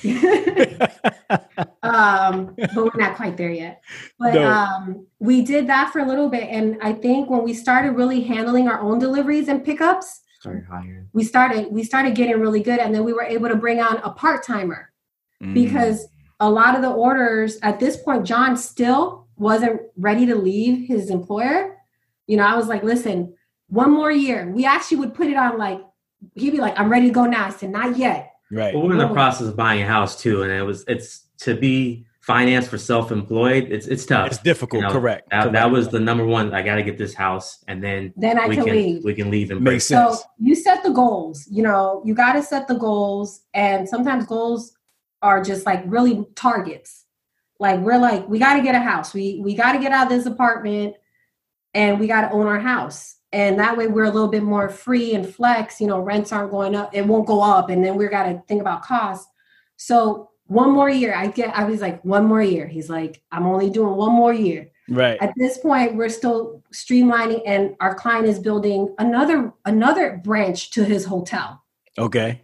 Speaker 2: um, but we're not quite there yet. But no. um, we did that for a little bit. And I think when we started really handling our own deliveries and pickups,
Speaker 3: started hiring.
Speaker 2: we started we started getting really good. And then we were able to bring on a part-timer mm. because a lot of the orders at this point, John still wasn't ready to leave his employer. You know, I was like, listen, one more year. We actually would put it on like, he'd be like, I'm ready to go now. I said, not yet.
Speaker 1: Right.
Speaker 3: Well, we're in the process of buying a house too, and it was it's to be financed for self-employed. It's it's tough.
Speaker 1: It's difficult. You know, correct.
Speaker 3: That,
Speaker 1: correct.
Speaker 3: that was the number one. I got to get this house, and then
Speaker 2: then I
Speaker 3: we
Speaker 2: can,
Speaker 3: can
Speaker 2: leave.
Speaker 3: We can leave and
Speaker 1: Makes
Speaker 3: break.
Speaker 1: sense.
Speaker 2: So you set the goals. You know, you got to set the goals, and sometimes goals are just like really targets. Like we're like, we got to get a house. We we got to get out of this apartment, and we got to own our house. And that way we're a little bit more free and flex, you know, rents aren't going up. It won't go up. And then we're got to think about costs. So one more year, I get, I was like, one more year. He's like, I'm only doing one more year.
Speaker 1: Right.
Speaker 2: At this point, we're still streamlining, and our client is building another, another branch to his hotel.
Speaker 1: Okay.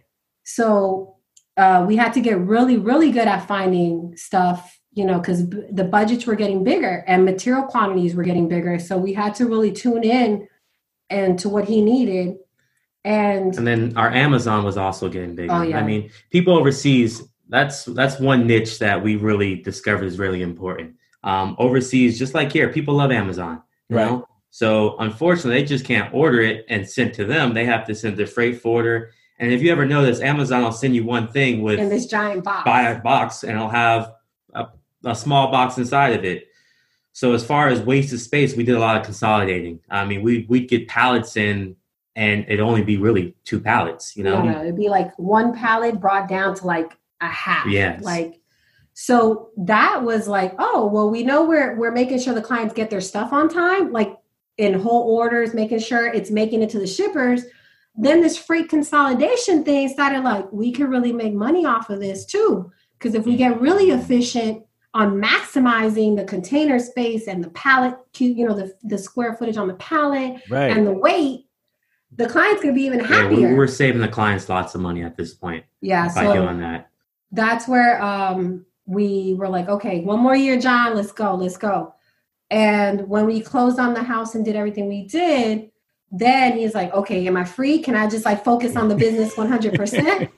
Speaker 2: So uh, we had to get really, really good at finding stuff, you know, because b- the budgets were getting bigger and material quantities were getting bigger. So we had to really tune in and to what he needed. And
Speaker 3: and then our Amazon was also getting bigger.
Speaker 2: Oh, yeah.
Speaker 3: I mean, people overseas, that's that's one niche that we really discovered is really important. Um, overseas, just like here, people love Amazon. You
Speaker 1: Right.
Speaker 3: know? So unfortunately, they just can't order it and send to them. They have to send the freight forwarder. And if you ever notice, Amazon will send you one thing with
Speaker 2: in this giant box.
Speaker 3: buy a box, and it'll have a, a small box inside of it. So as far as wasted space, we did a lot of consolidating. I mean, we, we'd get pallets in, and it'd only be really two pallets, you know?
Speaker 2: No, no, it'd be like one pallet brought down to like a half.
Speaker 3: Yes.
Speaker 2: Like, so that was like, oh, well, we know we're we're making sure the clients get their stuff on time, like in whole orders, making sure it's making it to the shippers. Then this freight consolidation thing started like, we can really make money off of this too. Because if we get really efficient on maximizing the container space and the pallet, you know, the, the square footage on the pallet
Speaker 1: Right.
Speaker 2: and the weight, the client's going to be even
Speaker 3: Yeah,
Speaker 2: happier.
Speaker 3: we're, we're saving the clients lots of money at this point
Speaker 2: Yeah,
Speaker 3: by
Speaker 2: so
Speaker 3: doing that.
Speaker 2: that's where um, we were like, okay, one more year, John, let's go, let's go. And when we closed on the house and did everything we did, then he's like, okay, am I free? Can I just like focus on the business one hundred percent?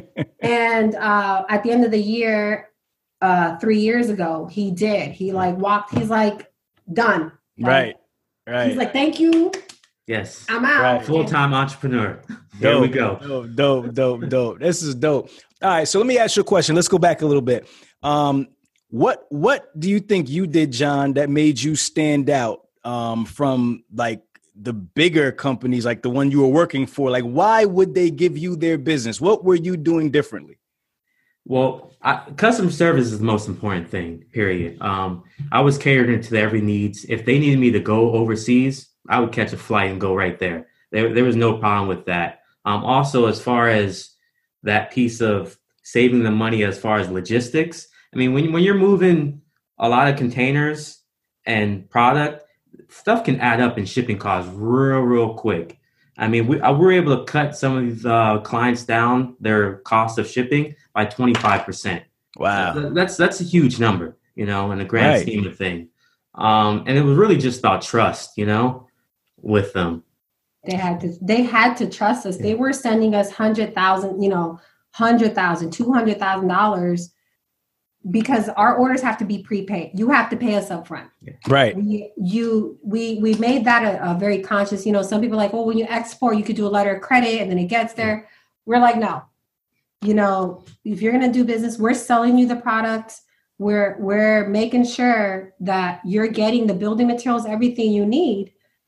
Speaker 2: And uh, at the end of the year, uh, three years ago, he did. He like walked, he's like, done. Like,
Speaker 1: Right. Right.
Speaker 2: He's like, thank you,
Speaker 3: Yes.
Speaker 2: I'm out.
Speaker 1: Right.
Speaker 3: Full-time entrepreneur. There we go.
Speaker 1: Dope, dope, dope, dope. This is dope. All right, so let me ask you a question. Let's go back a little bit. Um, what what do you think you did, John, that made you stand out um, from like the bigger companies, like the one you were working for? Like, why would they give you their business? What were you doing differently?
Speaker 3: Well, I, customer service is the most important thing, period. Um, I was catering to their every needs. If they needed me to go overseas, I would catch a flight and go right there. There, there was no problem with that. Um, also, as far as that piece of saving the money as far as logistics, I mean, when, when you're moving a lot of containers and product, stuff can add up in shipping costs real, real quick. I mean, we, we were able to cut some of these uh, clients down their cost of shipping by twenty-five percent.
Speaker 1: Wow.
Speaker 3: That, that's that's a huge number, you know, in the grand
Speaker 1: Right.
Speaker 3: scheme of thing. Um, and it was really just about trust, you know, with them.
Speaker 2: They had to, they had to trust us. They were sending us hundred thousand, you know, hundred thousand, two hundred thousand dollars, because our orders have to be prepaid. You have to pay us up front.
Speaker 1: Right.
Speaker 2: We, you, we, we made that a, a very conscious, you know, some people are like, well, when you export, you could do a letter of credit and then it gets there. We're like, no, you know, if you're going to do business, we're selling you the product. We're, we're making sure that you're getting the building materials, everything you need.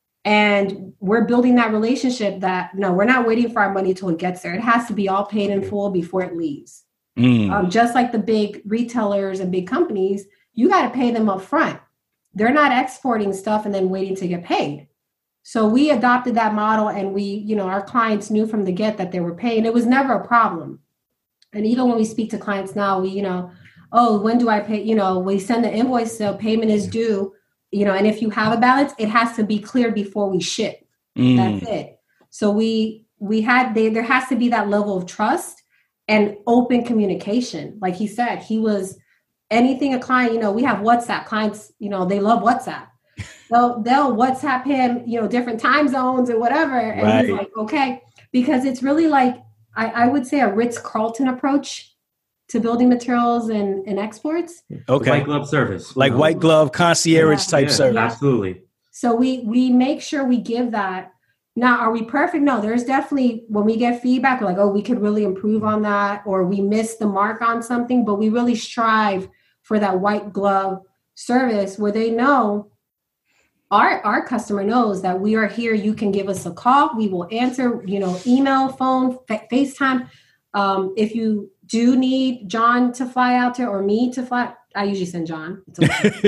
Speaker 2: And we're building that relationship that, no, we're not waiting for our money till it gets there. It has to be all paid in full before it leaves.
Speaker 1: Mm.
Speaker 2: Um, just like the big retailers and big companies, you got to pay them up front. They're not exporting stuff and then waiting to get paid. So we adopted that model, and we, you know, our clients knew from the get that they were paid. It was never a problem. And even when we speak to clients now, we, you know, oh, when do I pay? You know, we send the invoice, so payment is due, you know, and if you have a balance, it has to be cleared before we ship.
Speaker 1: Mm.
Speaker 2: That's it. So we, we had, they, there has to be that level of trust and open communication. Like he said, he was anything a client, you know, we have WhatsApp clients, you know, they love WhatsApp. They'll, they'll WhatsApp him, you know, different time zones and whatever. And
Speaker 1: Right.
Speaker 2: he's like, okay, because it's really like, I, I would say a Ritz-Carlton approach to building materials and, and exports.
Speaker 1: Okay.
Speaker 3: White glove service.
Speaker 1: Like
Speaker 3: you know?
Speaker 1: white glove concierge
Speaker 2: Yeah.
Speaker 1: type
Speaker 3: Yeah,
Speaker 1: service.
Speaker 3: absolutely.
Speaker 2: So we, we make sure we give that. Now, are we perfect? No, there's definitely, when we get feedback, we're like, oh, we could really improve on that, or we missed the mark on something, but we really strive for that white glove service where they know, our, our customer knows that we are here. You can give us a call. We will answer, you know, email, phone, fa- FaceTime. Um, if you do need John to fly out to, or me to fly, I usually send John. It's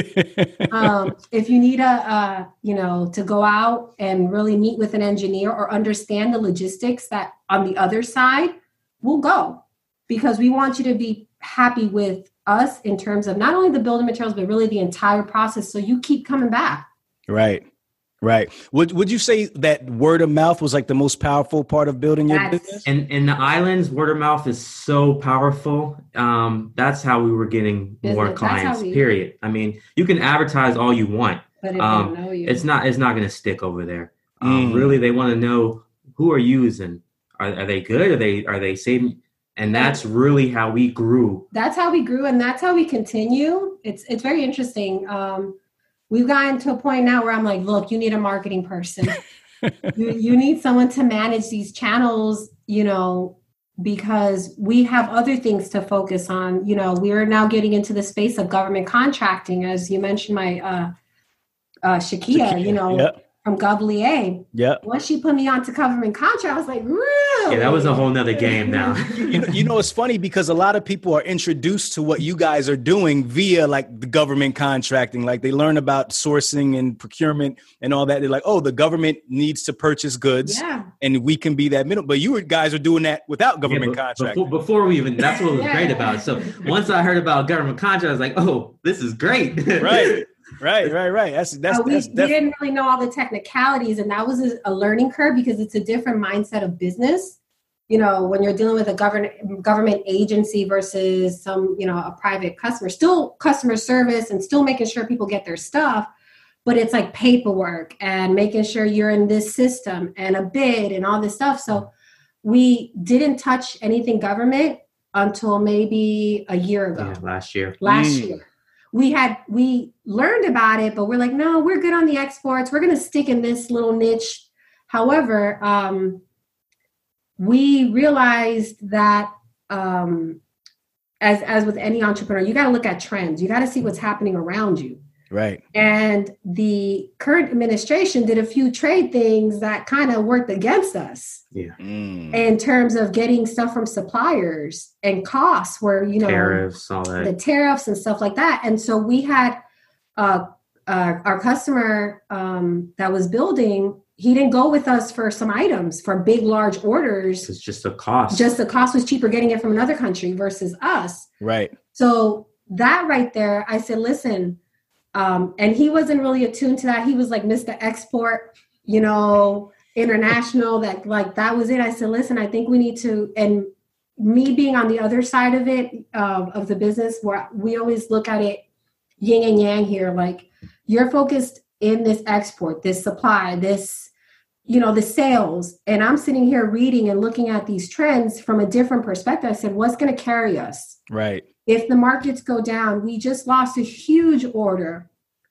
Speaker 2: okay. um, if you need a, uh, you know, to go out and really meet with an engineer or understand the logistics that on the other side, we'll go, because we want you to be happy with us in terms of not only the building materials, but really the entire process. So you keep coming back.
Speaker 1: Right. Right. Would Would you say that word of mouth was like the most powerful part of building your
Speaker 2: That's,
Speaker 1: business?
Speaker 3: And in the islands, word of mouth is so powerful. Um, that's how we were getting more
Speaker 2: business,
Speaker 3: clients.
Speaker 2: we,
Speaker 3: period. I mean, you can advertise all you want.
Speaker 2: But if
Speaker 3: um,
Speaker 2: they don't know you,
Speaker 3: it's not. It's not going to stick over there. Um,
Speaker 1: Mm.
Speaker 3: Really, they want to know, who are you using? Are Are they good? Are they Are they saving? And that's really how we grew.
Speaker 2: That's how we grew, and that's how we continue. It's It's very interesting. Um, We've gotten to a point now where I'm like, look, you need a marketing person. you, you need someone to manage these channels, you know, because we have other things to focus on. You know, we're now getting into the space of government contracting. As you mentioned, my uh, uh, Shakia, Shakia, you know, yep. from GovLea.
Speaker 1: Yeah.
Speaker 2: Once she put me onto government contract, I was like, really?
Speaker 3: Yeah, that was a whole nother game now.
Speaker 1: you, know, you know, it's funny because a lot of people are introduced to what you guys are doing via like the government contracting. Like they learn about sourcing and procurement and all that. They're like, oh, the government needs to purchase goods,
Speaker 2: yeah. and
Speaker 1: we can be that middle. But you guys are doing that without government
Speaker 3: yeah,
Speaker 1: contracting.
Speaker 3: Before, before we even, that's what was yeah. great about it. So once I heard about government contract, I was like, oh, this is great.
Speaker 1: Right. Right, right, right. That's that's,
Speaker 2: uh, we,
Speaker 1: that's
Speaker 2: we didn't really know all the technicalities, and that was a, a learning curve because it's a different mindset of business. You know, when you're dealing with a government government agency versus some, you know, a private customer, still customer service and still making sure people get their stuff, but it's like paperwork and making sure you're in this system and a bid and all this stuff. So we didn't touch anything government until maybe a year ago.
Speaker 3: Yeah, last year.
Speaker 2: Last
Speaker 1: mm.
Speaker 2: year. We had, we learned about it, but we're like, no, we're good on the exports. We're going to stick in this little niche. However, um, we realized that um, as, as with any entrepreneur, you got to look at trends. You got to see what's happening around you.
Speaker 1: Right.
Speaker 2: And the current administration did a few trade things that kind of worked against us.
Speaker 3: Yeah.
Speaker 1: Mm.
Speaker 2: In terms of getting stuff from suppliers and costs where, you know,
Speaker 3: tariffs, all that.
Speaker 2: The tariffs and stuff like that. And so we had uh, uh, our customer um, that was building, he didn't go with us for some items for big, large orders.
Speaker 3: It's just a cost.
Speaker 2: Just the cost was cheaper getting it from another country versus us.
Speaker 1: Right.
Speaker 2: So that right there, I said, listen, um, and he wasn't really attuned to that. He was like Mister Export, you know, international, that like, that was it. I said, listen, I think we need to, and me being on the other side of it, uh, of the business, where we always look at it yin and yang here, like you're focused in this export, this supply, this, you know, the sales. And I'm sitting here reading and looking at these trends from a different perspective. I said, what's going to carry us?
Speaker 1: Right.
Speaker 2: If the markets go down, we just lost a huge order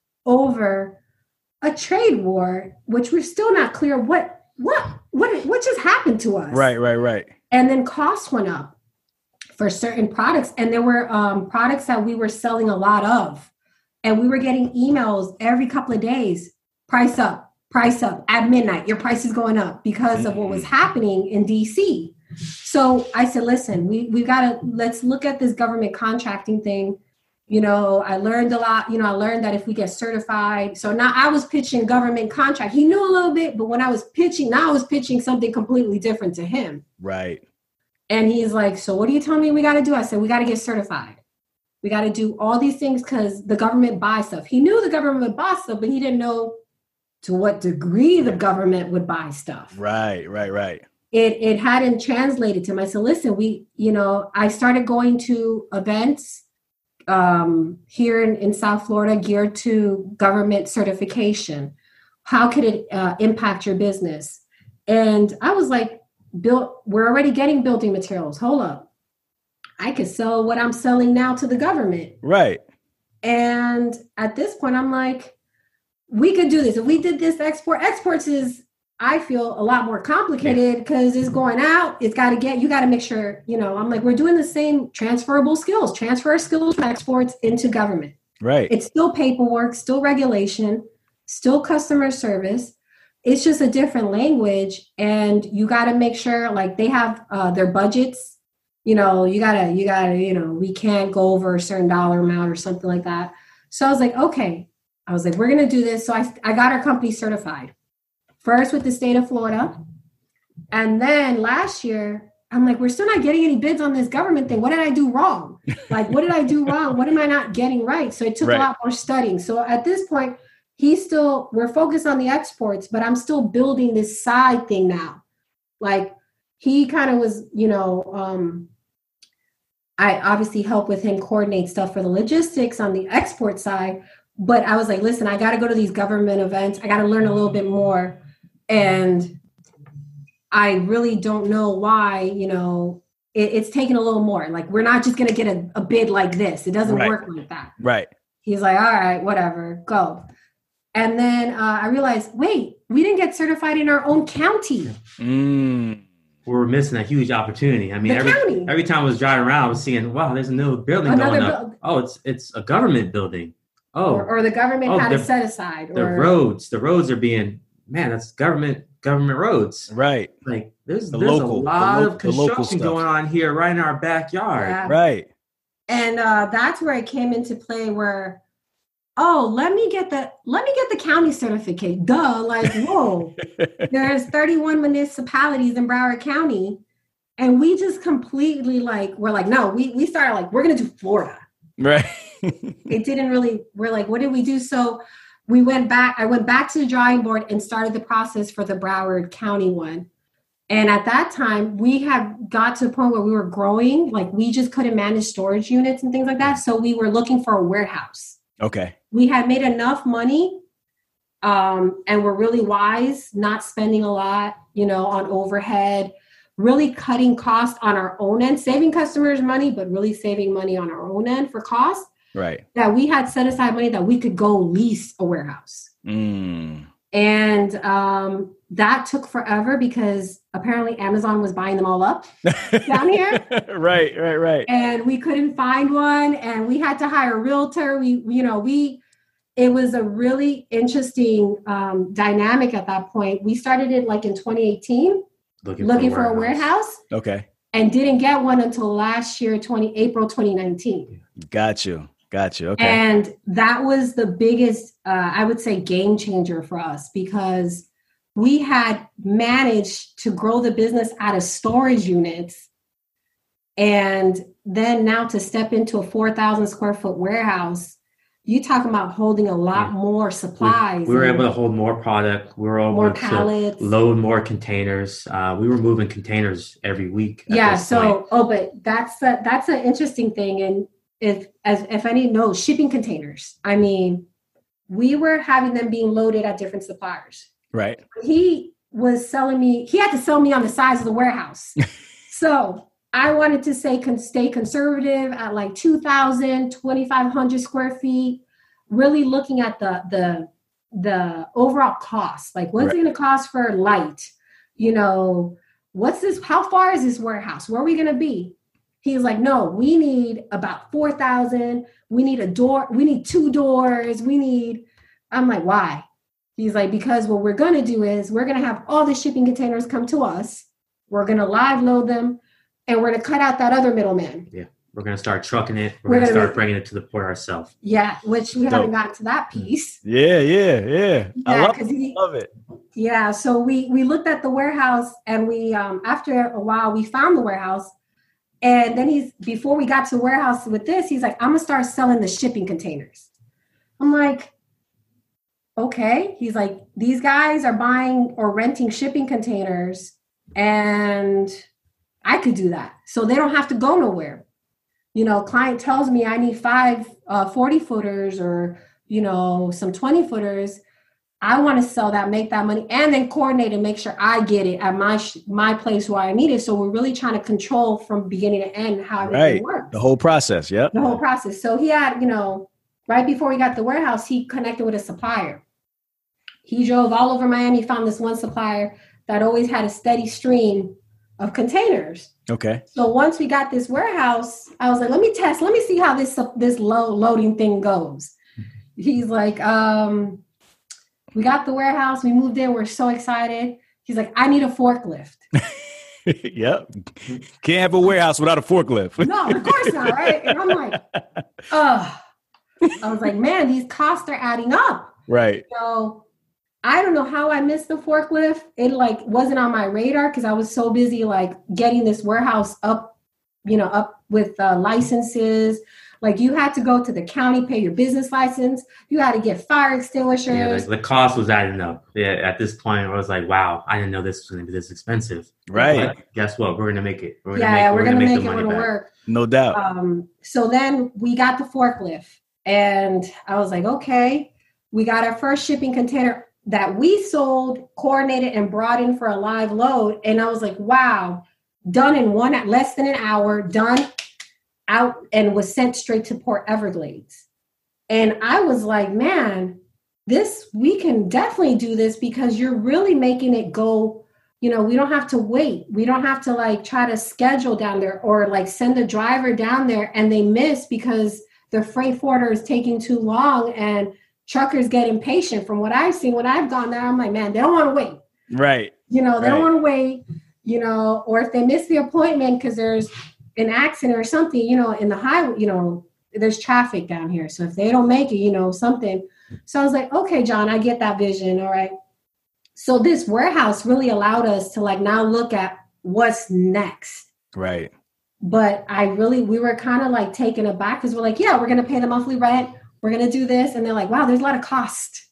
Speaker 2: over a trade war, which we're still not clear what, what, what, what just happened to us.
Speaker 1: Right, right, right.
Speaker 2: And then costs went up for certain products. And there were um, products that we were selling a lot of. And we were getting emails every couple of days, price up, price up at midnight. Your price is going up because mm-hmm. of what was happening in D C. So I said, listen, we, we've got to, let's look at this government contracting thing. You know, I learned a lot, you know, I learned that if we get certified, so now I was pitching government contract. He knew a little bit, but when I was pitching, now I was pitching something completely different to him.
Speaker 1: Right.
Speaker 2: And he's like, so what do you tell me we got to do? I said, we got to get certified. We got to do all these things because the government buys stuff. He knew the government would buy stuff, but he didn't know to what degree the government would buy stuff.
Speaker 1: Right, right, right.
Speaker 2: It it hadn't translated to him. I said, listen, we, you know, I started going to events um, here in, in South Florida geared to government certification. How could it uh, impact your business? And I was like, built, we're already getting building materials. Hold up. I could sell what I'm selling now to the government.
Speaker 1: Right.
Speaker 2: And at this point, I'm like, we could do this. If we did this export, exports is, I feel, a lot more complicated because it's going out. It's got to get, you got to make sure, you know, I'm like, we're doing the same transferable skills, transfer skills from exports into government.
Speaker 1: Right.
Speaker 2: It's still paperwork, still regulation, still customer service. It's just a different language. And you got to make sure like they have uh, their budgets you know, you gotta, you gotta, you know, we can't go over a certain dollar amount or something like that. So I was like, okay. I was like, we're going to do this. So I, I got our company certified first with the state of Florida. And then last year, I'm like, we're still not getting any bids on this government thing. What did I do wrong? Like, what did I do wrong? What am I not getting right? So it took right. a lot more studying. So at this point, he's still, we're focused on the exports, but I'm still building this side thing now. Like he kind of was, you know, um, I obviously help with him coordinate stuff for the logistics on the export side. But I was like, listen, I got to go to these government events. I got to learn a little bit more. And I really don't know why, you know, it, it's taking a little more. Like, we're not just going to get a, a bid like this. It doesn't
Speaker 1: right.
Speaker 2: work like that.
Speaker 1: Right.
Speaker 2: He's like, all right, whatever, go. And then uh, I realized, wait, we didn't get certified in our own county.
Speaker 1: Mm.
Speaker 3: We were missing a huge opportunity. I mean,
Speaker 2: the
Speaker 3: every
Speaker 2: county.
Speaker 3: every time I was driving around, I was seeing, wow, there's a new building
Speaker 2: Another
Speaker 3: going up.
Speaker 2: bu-
Speaker 3: Oh, it's it's a government building. Oh,
Speaker 2: or, or the government
Speaker 3: oh,
Speaker 2: had
Speaker 3: the,
Speaker 2: it set aside.
Speaker 3: The
Speaker 2: or,
Speaker 3: roads, the roads are being, man, that's government government roads.
Speaker 1: Right.
Speaker 3: Like there's
Speaker 1: the
Speaker 3: there's
Speaker 1: local,
Speaker 3: a lot
Speaker 1: lo-
Speaker 3: of construction going on here right in our backyard.
Speaker 2: Yeah.
Speaker 1: Right.
Speaker 2: And uh, that's where it came into play where, oh, let me get the let me get the county certificate. Duh, like, whoa. There's thirty-one municipalities in Broward County. And we just completely like, we're like, no, we we started like, we're going to do Florida.
Speaker 1: Right.
Speaker 2: It didn't really, we're like, what did we do? So we went back, I went back to the drawing board and started the process for the Broward County one. And at that time, we had got to a point where we were growing, like we just couldn't manage storage units and things like that. So we were looking for a warehouse.
Speaker 1: Okay.
Speaker 2: We had made enough money um, and we're really wise, not spending a lot, you know, on overhead, really cutting costs on our own end, saving customers money, but really saving money on our own end for costs.
Speaker 1: Right.
Speaker 2: That we had set aside money that we could go lease a warehouse.
Speaker 1: Mm.
Speaker 2: And um, that took forever because apparently Amazon was buying them all up down here.
Speaker 1: Right, right, right.
Speaker 2: And we couldn't find one and we had to hire a realtor. We, you know, we, it was a really interesting um, dynamic at that point. We started it like in twenty eighteen. Looking, looking for, a, for warehouse. a warehouse.
Speaker 1: Okay.
Speaker 2: And didn't get one until last year, twenty April twenty nineteen.
Speaker 1: Got you. Got you. Okay.
Speaker 2: And that was the biggest, uh, I would say, game changer for us because we had managed to grow the business out of storage units. And then now to step into a four thousand square foot warehouse, you talking about holding a lot yeah. more supplies.
Speaker 3: We, we were able to hold more product. We were able
Speaker 2: more
Speaker 3: to
Speaker 2: pallets.
Speaker 3: load more containers. Uh, we were moving containers every week.
Speaker 2: Yeah. So, point. oh, but that's a, that's an interesting thing. And if as if any knows, shipping containers. I mean, we were having them being loaded at different suppliers.
Speaker 1: Right.
Speaker 2: He was selling me. He had to sell me on the size of the warehouse. So I wanted to say can stay conservative at like two thousand, twenty-five hundred square feet, really looking at the the the overall cost. Like what's right. it going to cost for light? You know, what's this? How far is this warehouse? Where are we going to be? He's like, no, we need about four thousand. We need a door. We need two doors. We need, I'm like, why? He's like, because what we're going to do is we're going to have all the shipping containers come to us. We're going to live load them. And we're going to cut out that other middleman.
Speaker 3: Yeah. We're going to start trucking it. We're, we're going to start make, bringing it to the port ourselves.
Speaker 2: Yeah. Which we Dope. haven't gotten to that piece.
Speaker 1: Yeah. Yeah. Yeah. yeah I love, he, love it.
Speaker 2: Yeah. So we, we looked at the warehouse and we, um, after a while, we found the warehouse. And then he's, before we got to the warehouse with this, he's like, I'm going to start selling the shipping containers. I'm like, okay. He's like, these guys are buying or renting shipping containers and I could do that. So they don't have to go nowhere. You know, client tells me I need five uh, forty footers or, you know, some twenty footers. I want to sell that, make that money, and then coordinate and make sure I get it at my my place where I need it. So we're really trying to control from beginning to end how everything
Speaker 1: right.
Speaker 2: works.
Speaker 1: The whole process, yeah.
Speaker 2: The whole process. So he had, you know, right before we got the warehouse, he connected with a supplier. He drove all over Miami, found this one supplier that always had a steady stream of containers.
Speaker 1: Okay.
Speaker 2: So once we got this warehouse, I was like, let me test, let me see how this this low loading thing goes. He's like, um, we got the warehouse, we moved in, we're so excited. He's like, I need a forklift.
Speaker 1: Yep. Can't have a warehouse without a forklift.
Speaker 2: No, of course not, right? And I'm like, oh, I was like, man, these costs are adding up.
Speaker 1: Right.
Speaker 2: So I don't know how I missed the forklift. It like wasn't on my radar because I was so busy like getting this warehouse up, you know, up with uh, licenses. Like you had to go to the county, pay your business license. You had to get fire extinguishers.
Speaker 3: Yeah, the, the cost was adding up. Yeah, at this point, I was like, wow, I didn't know this was going to be this expensive.
Speaker 1: Right.
Speaker 3: But guess what? We're going to make it. We're
Speaker 2: yeah,
Speaker 3: gonna make,
Speaker 2: yeah, we're, we're going to make, make
Speaker 3: it
Speaker 2: it work.
Speaker 1: No doubt.
Speaker 2: Um, so then we got the forklift and I was like, okay, we got our first shipping container that we sold, coordinated and brought in for a live load. And I was like, wow, done in one, less than an hour, done. Out and was sent straight to Port Everglades. And I was like, man, this, we can definitely do this because you're really making it go, you know, we don't have to wait. We don't have to like try to schedule down there or like send a driver down there and they miss because the freight forwarder is taking too long and truckers get impatient. From what I've seen, when I've gone there, I'm like, man, they don't want to wait.
Speaker 1: Right.
Speaker 2: You know, they
Speaker 1: right.
Speaker 2: don't want to wait, you know, or if they miss the appointment because there's an accident or something, you know, in the highway, you know, there's traffic down here. So if they don't make it, you know, something. So I was like, okay, John, I get that vision. All right. So this warehouse really allowed us to like now look at what's next.
Speaker 1: Right.
Speaker 2: But I really, we were kind of like taken aback because we're like, yeah, we're going to pay the monthly rent. We're going to do this. And they're like, wow, there's a lot of cost.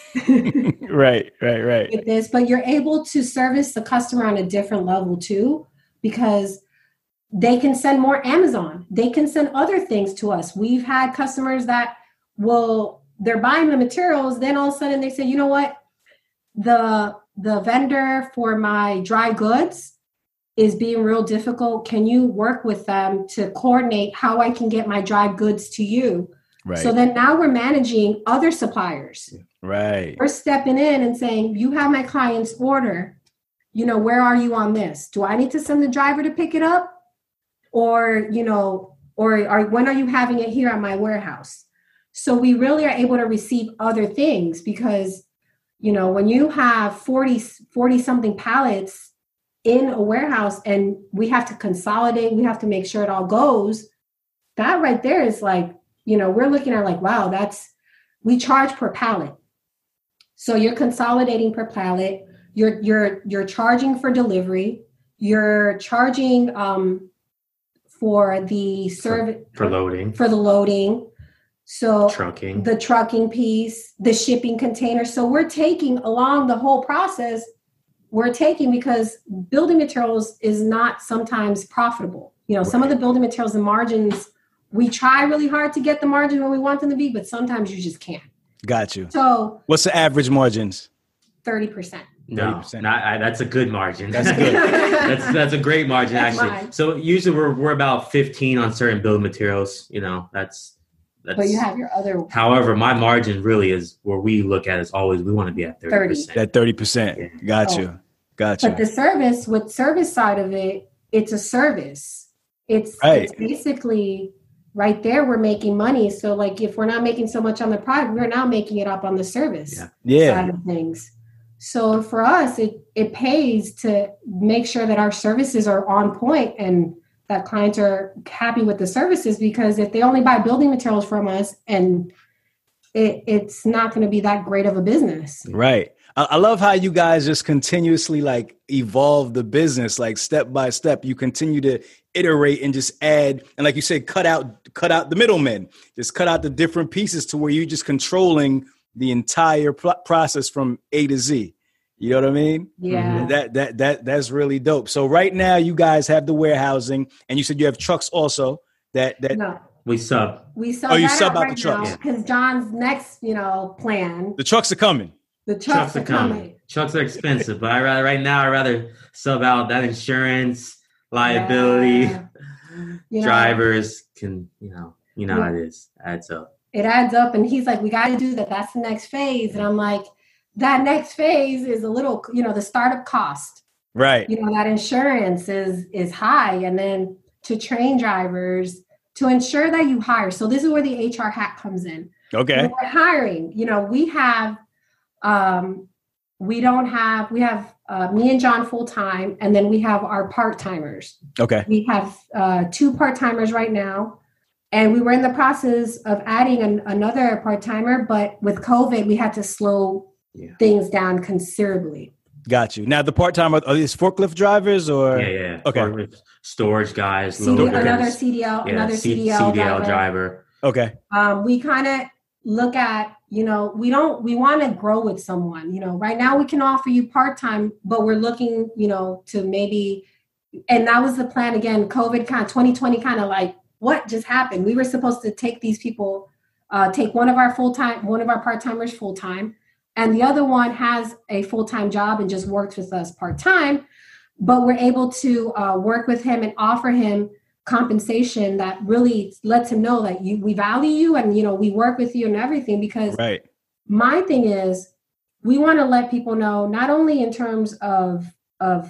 Speaker 1: Right, right, right.
Speaker 2: With this, but you're able to service the customer on a different level too, because they can send more Amazon. They can send other things to us. We've had customers that will, they're buying the materials. Then all of a sudden they say, you know what? The, the vendor for my dry goods is being real difficult. Can you work with them to coordinate how I can get my dry goods to you?
Speaker 1: Right.
Speaker 2: So then now we're managing other suppliers.
Speaker 1: Right.
Speaker 2: We're stepping in and saying, you have my client's order. You know, where are you on this? Do I need to send the driver to pick it up? Or, you know, or are, when are you having it here at my warehouse? So we really are able to receive other things because, you know, when you have forty, forty something pallets in a warehouse and we have to consolidate, we have to make sure it all goes. That right there is like, you know, we're looking at like, wow, that's, we charge per pallet. So you're consolidating per pallet. You're, you're, you're charging for delivery. You're charging, um, for the service
Speaker 3: for, for loading,
Speaker 2: for the loading. So
Speaker 3: trucking,
Speaker 2: the trucking piece, the shipping container. So we're taking along the whole process. We're taking because building materials is not sometimes profitable. You know, right. Some of the building materials and margins, we try really hard to get the margin when we want them to be, but sometimes you just can't.
Speaker 1: Got you.
Speaker 2: So
Speaker 1: what's the average margins?
Speaker 2: thirty percent.
Speaker 3: No, not, I, that's a good margin.
Speaker 1: That's good.
Speaker 3: that's that's a great margin,
Speaker 2: that's
Speaker 3: actually.
Speaker 2: mine.
Speaker 3: So usually we're we're about fifteen on certain building materials. You know, that's that's.
Speaker 2: But you have your other.
Speaker 3: However, my margin really is where we look at is always we want to be at thirty percent.
Speaker 1: That thirty percent. Yeah. Got oh. you. Got you.
Speaker 2: But the service, with service side of it, it's a service. It's,
Speaker 1: right.
Speaker 2: it's basically right there. We're making money. So like if we're not making so much on the product, we're now making it up on the service
Speaker 3: yeah.
Speaker 1: Yeah.
Speaker 2: side of things. So for us, it, it pays to make sure that our services are on point and that clients are happy with the services, because if they only buy building materials from us and it, it's not going to be that great of a business.
Speaker 1: Right. I, I love how you guys just continuously like evolve the business, like step by step. You continue to iterate and just add. And like you said, cut out, cut out the middlemen, just cut out the different pieces to where you're just controlling the entire pl- process from A to Z. You know what I mean?
Speaker 2: Yeah.
Speaker 1: That that that that's really dope. So right now you guys have the warehousing, and you said you have trucks also. That that
Speaker 2: no.
Speaker 3: we sub.
Speaker 2: We sub.
Speaker 1: Oh, you
Speaker 2: that
Speaker 1: sub
Speaker 2: out
Speaker 1: out
Speaker 2: right
Speaker 1: the trucks
Speaker 2: because John's next, you know, plan.
Speaker 1: The trucks are coming.
Speaker 2: The trucks,
Speaker 3: trucks
Speaker 2: are
Speaker 3: are coming.
Speaker 2: coming.
Speaker 3: Trucks are expensive, but I rather right now I rather sub out that insurance, liability,
Speaker 2: Yeah. You know,
Speaker 3: drivers can you know you know
Speaker 2: Yeah.
Speaker 3: how it is adds up.
Speaker 2: It adds up, and he's like, "We got to do that. That's the next phase." And I'm like, "That next phase is a little, you know, the startup cost.
Speaker 1: Right.
Speaker 2: You know, that insurance is is high, and then to train drivers, to ensure that you hire. So this is where the H R hat comes in.
Speaker 1: Okay.
Speaker 2: When we're hiring, you know, we have um, we don't have, we have uh, me and John full-time, and then we have our part-timers.
Speaker 1: Okay.
Speaker 2: We have uh, two part-timers right now, and we were in the process of adding an, another part-timer, but with COVID, we had to slow yeah. things down considerably.
Speaker 1: Got you. Now, the part-time, are, are these forklift drivers or?
Speaker 3: Yeah, yeah.
Speaker 1: Okay.
Speaker 3: Forklift, storage guys.
Speaker 2: C D, another C D L,
Speaker 3: yeah,
Speaker 2: another
Speaker 3: C-
Speaker 2: C D L,
Speaker 3: C D L
Speaker 2: driver.
Speaker 3: driver.
Speaker 1: Okay.
Speaker 2: Um, we kind of look at, you know, we don't, we want to grow with someone, you know, right now we can offer you part-time, but we're looking, you know, to maybe, and that was the plan again, COVID kind of twenty twenty kind of like, what just happened? We were supposed to take these people, uh, take one of our full-time, one of our part-timers full-time, and the other one has a full-time job and just works with us part-time, but we're able to uh, work with him and offer him compensation that really lets him know that you, we value you and, you know, we work with you and everything. Because
Speaker 1: right.
Speaker 2: my thing is, we want to let people know, not only in terms of, of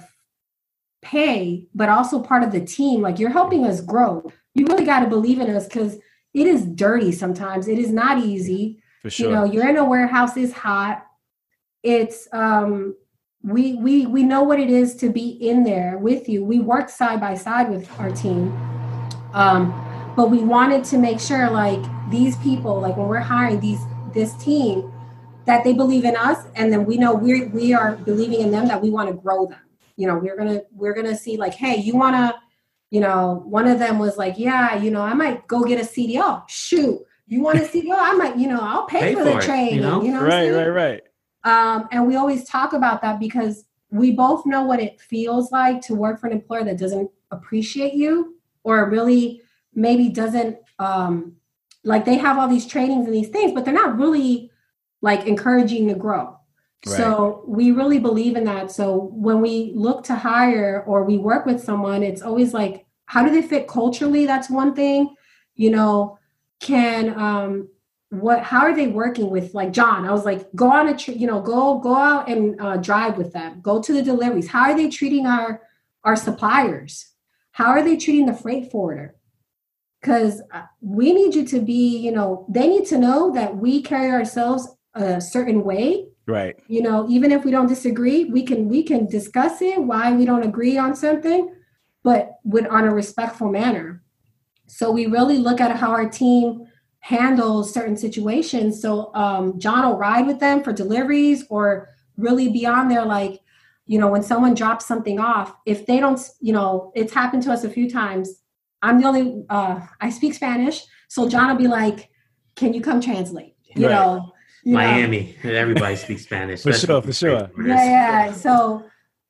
Speaker 2: pay, but also part of the team. Like, you're helping us grow. You really got to believe in us, because it is dirty sometimes. It is not easy.
Speaker 1: For sure.
Speaker 2: You know, you're in a warehouse, it's hot. It's, um, we, we, we know what it is to be in there with you. We worked side by side with our team. Um, but we wanted to make sure, like, these people, like when we're hiring these, this team, that they believe in us. And then we know we we are believing in them, that we want to grow them. You know, we're going to, we're going to see like, hey, you want to, you know, one of them was like, yeah, you know, I might go get a C D L. Shoot. You want a C D L? I might, you know, I'll pay, pay for, for the training. You know, you know
Speaker 1: right, right, right.
Speaker 2: Um, and we always talk about that, because we both know what it feels like to work for an employer that doesn't appreciate you, or really maybe doesn't, um, like, they have all these trainings and these things, but they're not really like encouraging to grow. Right. So we really believe in that. So when we look to hire or we work with someone, it's always like, how do they fit culturally? That's one thing. You know, can, um, what, how are they working with, like John? I was like, go on a, tr- you know, go, go out and uh, drive with them, go to the deliveries. How are they treating our, our suppliers? How are they treating the freight forwarder? Because we need you to be, you know, they need to know that we carry ourselves a certain way.
Speaker 1: Right.
Speaker 2: You know, even if we don't disagree, we can, we can discuss it, why we don't agree on something, but with, on a respectful manner. So we really look at how our team handles certain situations. So um, John will ride with them for deliveries, or really be on there, like, you know, when someone drops something off, if they don't, you know, it's happened to us a few times. I'm the only, uh, I speak Spanish. So John will be like, can you come translate? You right. know, you
Speaker 3: Miami, know. Everybody speaks Spanish.
Speaker 1: For sure, for sure.
Speaker 2: Yeah, yeah. So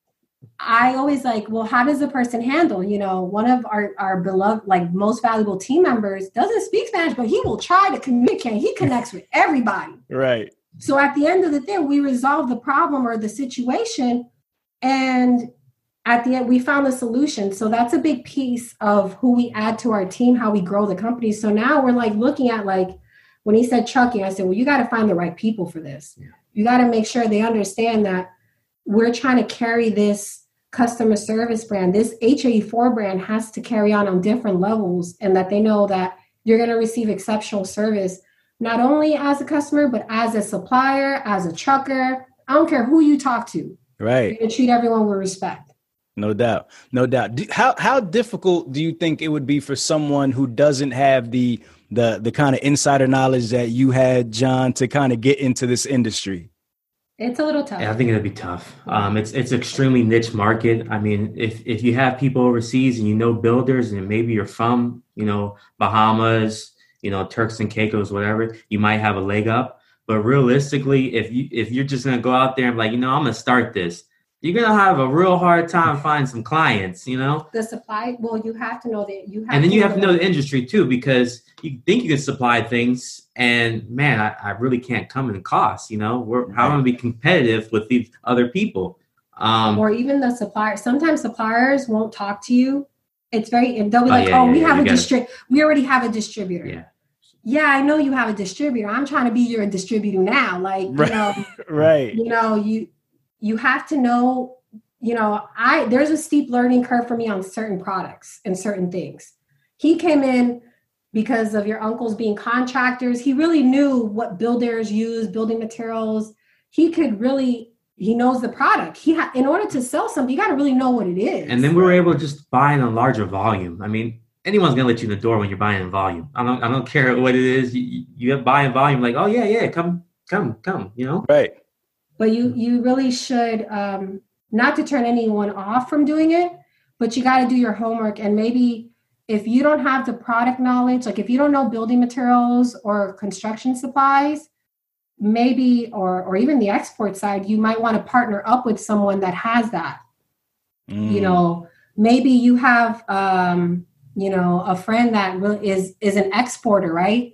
Speaker 2: I always like, well, how does the person handle, you know, one of our, our beloved, like most valuable team members doesn't speak Spanish, but he will try to communicate. He connects with everybody.
Speaker 1: Right.
Speaker 2: So at the end of the day, we resolve the problem or the situation, and at the end, we found a solution. So that's a big piece of who we add to our team, how we grow the company. So now we're like looking at, like, when he said trucking, I said, well, you got to find the right people for this. Yeah. You got to make sure they understand that we're trying to carry this customer service brand. This H A E four brand has to carry on on different levels, and that they know that you're going to receive exceptional service, not only as a customer, but as a supplier, as a trucker. I don't care who you talk to.
Speaker 1: Right.
Speaker 2: You're going to treat everyone with respect.
Speaker 1: No doubt. No doubt. Do, how how difficult do you think it would be for someone who doesn't have the the the kind of insider knowledge that you had, John, to kind of get into this industry?
Speaker 2: It's a little tough.
Speaker 3: Yeah, I think it'd be tough. Um, it's it's extremely niche market. I mean, if if you have people overseas and you know builders, and maybe you're from, you know, Bahamas, you know, Turks and Caicos, whatever, you might have a leg up. But realistically, if you if you're just gonna go out there and be like, you know, I'm gonna start this, you're going to have a real hard time finding some clients, you know?
Speaker 2: The supply, well, you have to know that you have
Speaker 3: And then
Speaker 2: to
Speaker 3: you
Speaker 2: know
Speaker 3: have to know the industry too, because you think you can supply things and man, I, I really can't come in cost, you know? We're, how am I going to be competitive with these other people? Um,
Speaker 2: or even the supplier. Sometimes suppliers won't talk to you. It's very, and they'll be like,
Speaker 3: oh, yeah,
Speaker 2: oh,
Speaker 3: yeah,
Speaker 2: we
Speaker 3: yeah,
Speaker 2: have a
Speaker 3: gotta,
Speaker 2: district. We already have a distributor.
Speaker 3: Yeah.
Speaker 2: Yeah, I know you have a distributor. I'm trying to be your distributor now. Like,
Speaker 1: right.
Speaker 2: you know,
Speaker 1: right.
Speaker 2: You know, you, you have to know, you know, I, there's a steep learning curve for me on certain products and certain things. He came in because of your uncles being contractors. He really knew what builders use, building materials. He could really, he knows the product. He ha- in order to sell something, you got to really know what it is.
Speaker 3: And then we were able to just buy in a larger volume. I mean, anyone's gonna let you in the door when you're buying in volume. I don't I don't care what it is. You you buy in volume, like, oh yeah, yeah, come, come, come, you know?
Speaker 1: Right.
Speaker 2: But you you really should, um, not to turn anyone off from doing it, but you got to do your homework. And maybe if you don't have the product knowledge, like if you don't know building materials or construction supplies, maybe, or or even the export side, you might want to partner up with someone that has that. Mm. You know, maybe you have, um, you know, a friend that really is is an exporter, right?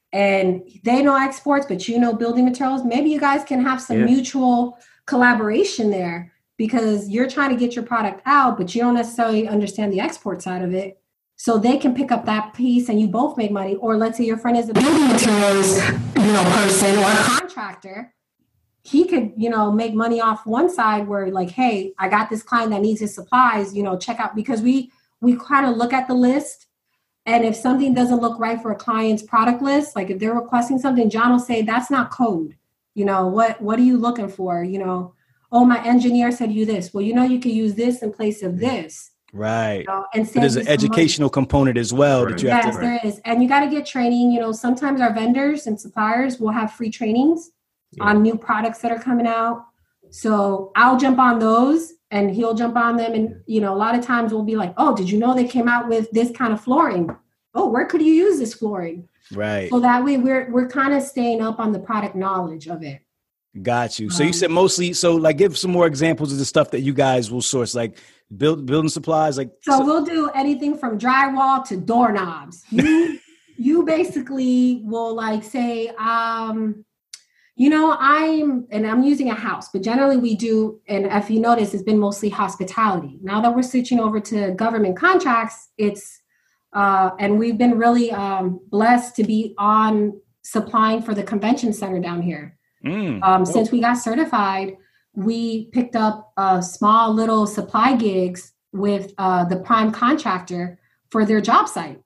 Speaker 2: And they know exports, but you know building materials. Maybe you guys can have some yeah. mutual collaboration there, because you're trying to get your product out, but you don't necessarily understand the export side of it. So they can pick up that piece and you both make money. Or let's say your friend is a building materials, you know, person or a contractor. He could, you know, make money off one side where like, hey, I got this client that needs his supplies, you know, check out, because we we kind of look at the list. And if something doesn't look right for a client's product list, like if they're requesting something, John will say, that's not code. You know, what, what are you looking for? You know, oh, my engineer said you this. Well, you know, you can use this in place of this.
Speaker 1: Right.
Speaker 2: You know, and
Speaker 1: there's an educational money. component as well
Speaker 3: right.
Speaker 1: that you
Speaker 2: yes,
Speaker 1: have to.
Speaker 2: Yes, there is. And you got to get training. You know, sometimes our vendors and suppliers will have free trainings yeah. on new products that are coming out. So I'll jump on those and he'll jump on them. And, you know, a lot of times we'll be like, oh, did you know they came out with this kind of flooring? Oh, where could you use this flooring?
Speaker 1: Right.
Speaker 2: So that way we're we're kind of staying up on the product knowledge of it.
Speaker 1: Got you. So um, you said mostly, so like give some more examples of the stuff that you guys will source, like build building supplies. Like
Speaker 2: So, so we'll do anything from drywall to doorknobs. You you basically will like say, um, you know, I'm, and I'm using a house, but generally we do, and if you notice, it's been mostly hospitality. Now that we're switching over to government contracts, it's, uh, and we've been really um, blessed to be on supplying for the convention center down here. Mm. Um, oh. Since we got certified, we picked up uh, small little supply gigs with uh, the prime contractor for their job site.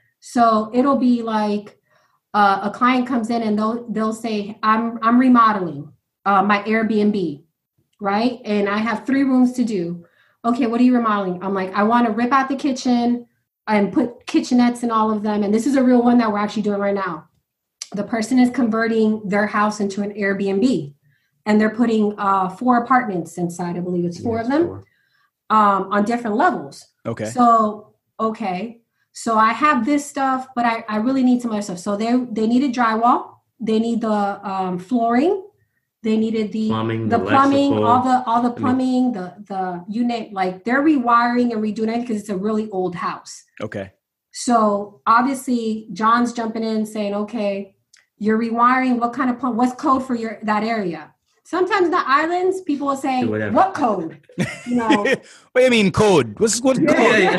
Speaker 2: So it'll be like uh, a client comes in and they'll they'll say, I'm I'm remodeling uh, my Airbnb, right? And I have three rooms to do. Okay, what are you remodeling? I'm like, I want to rip out the kitchen and put kitchenettes in all of them. And this is a real one that we're actually doing right now. The person is converting their house into an Airbnb, and they're putting uh, four apartments inside. I believe it's four yes, of them four. Um, on different levels.
Speaker 1: Okay.
Speaker 2: So, okay. So I have this stuff, but I, I really need some other stuff. So they they needed drywall. They need the um, flooring. They needed the
Speaker 3: plumbing,
Speaker 2: the plumbing, all the all the plumbing, the the you name, like they're rewiring and redoing it because it's a really old house.
Speaker 1: Okay.
Speaker 2: So obviously John's jumping in saying, okay, you're rewiring. What kind of plumb? What's code for your that area? Sometimes the islands, people will say, what code? You know,
Speaker 1: what do you mean code? What's what code?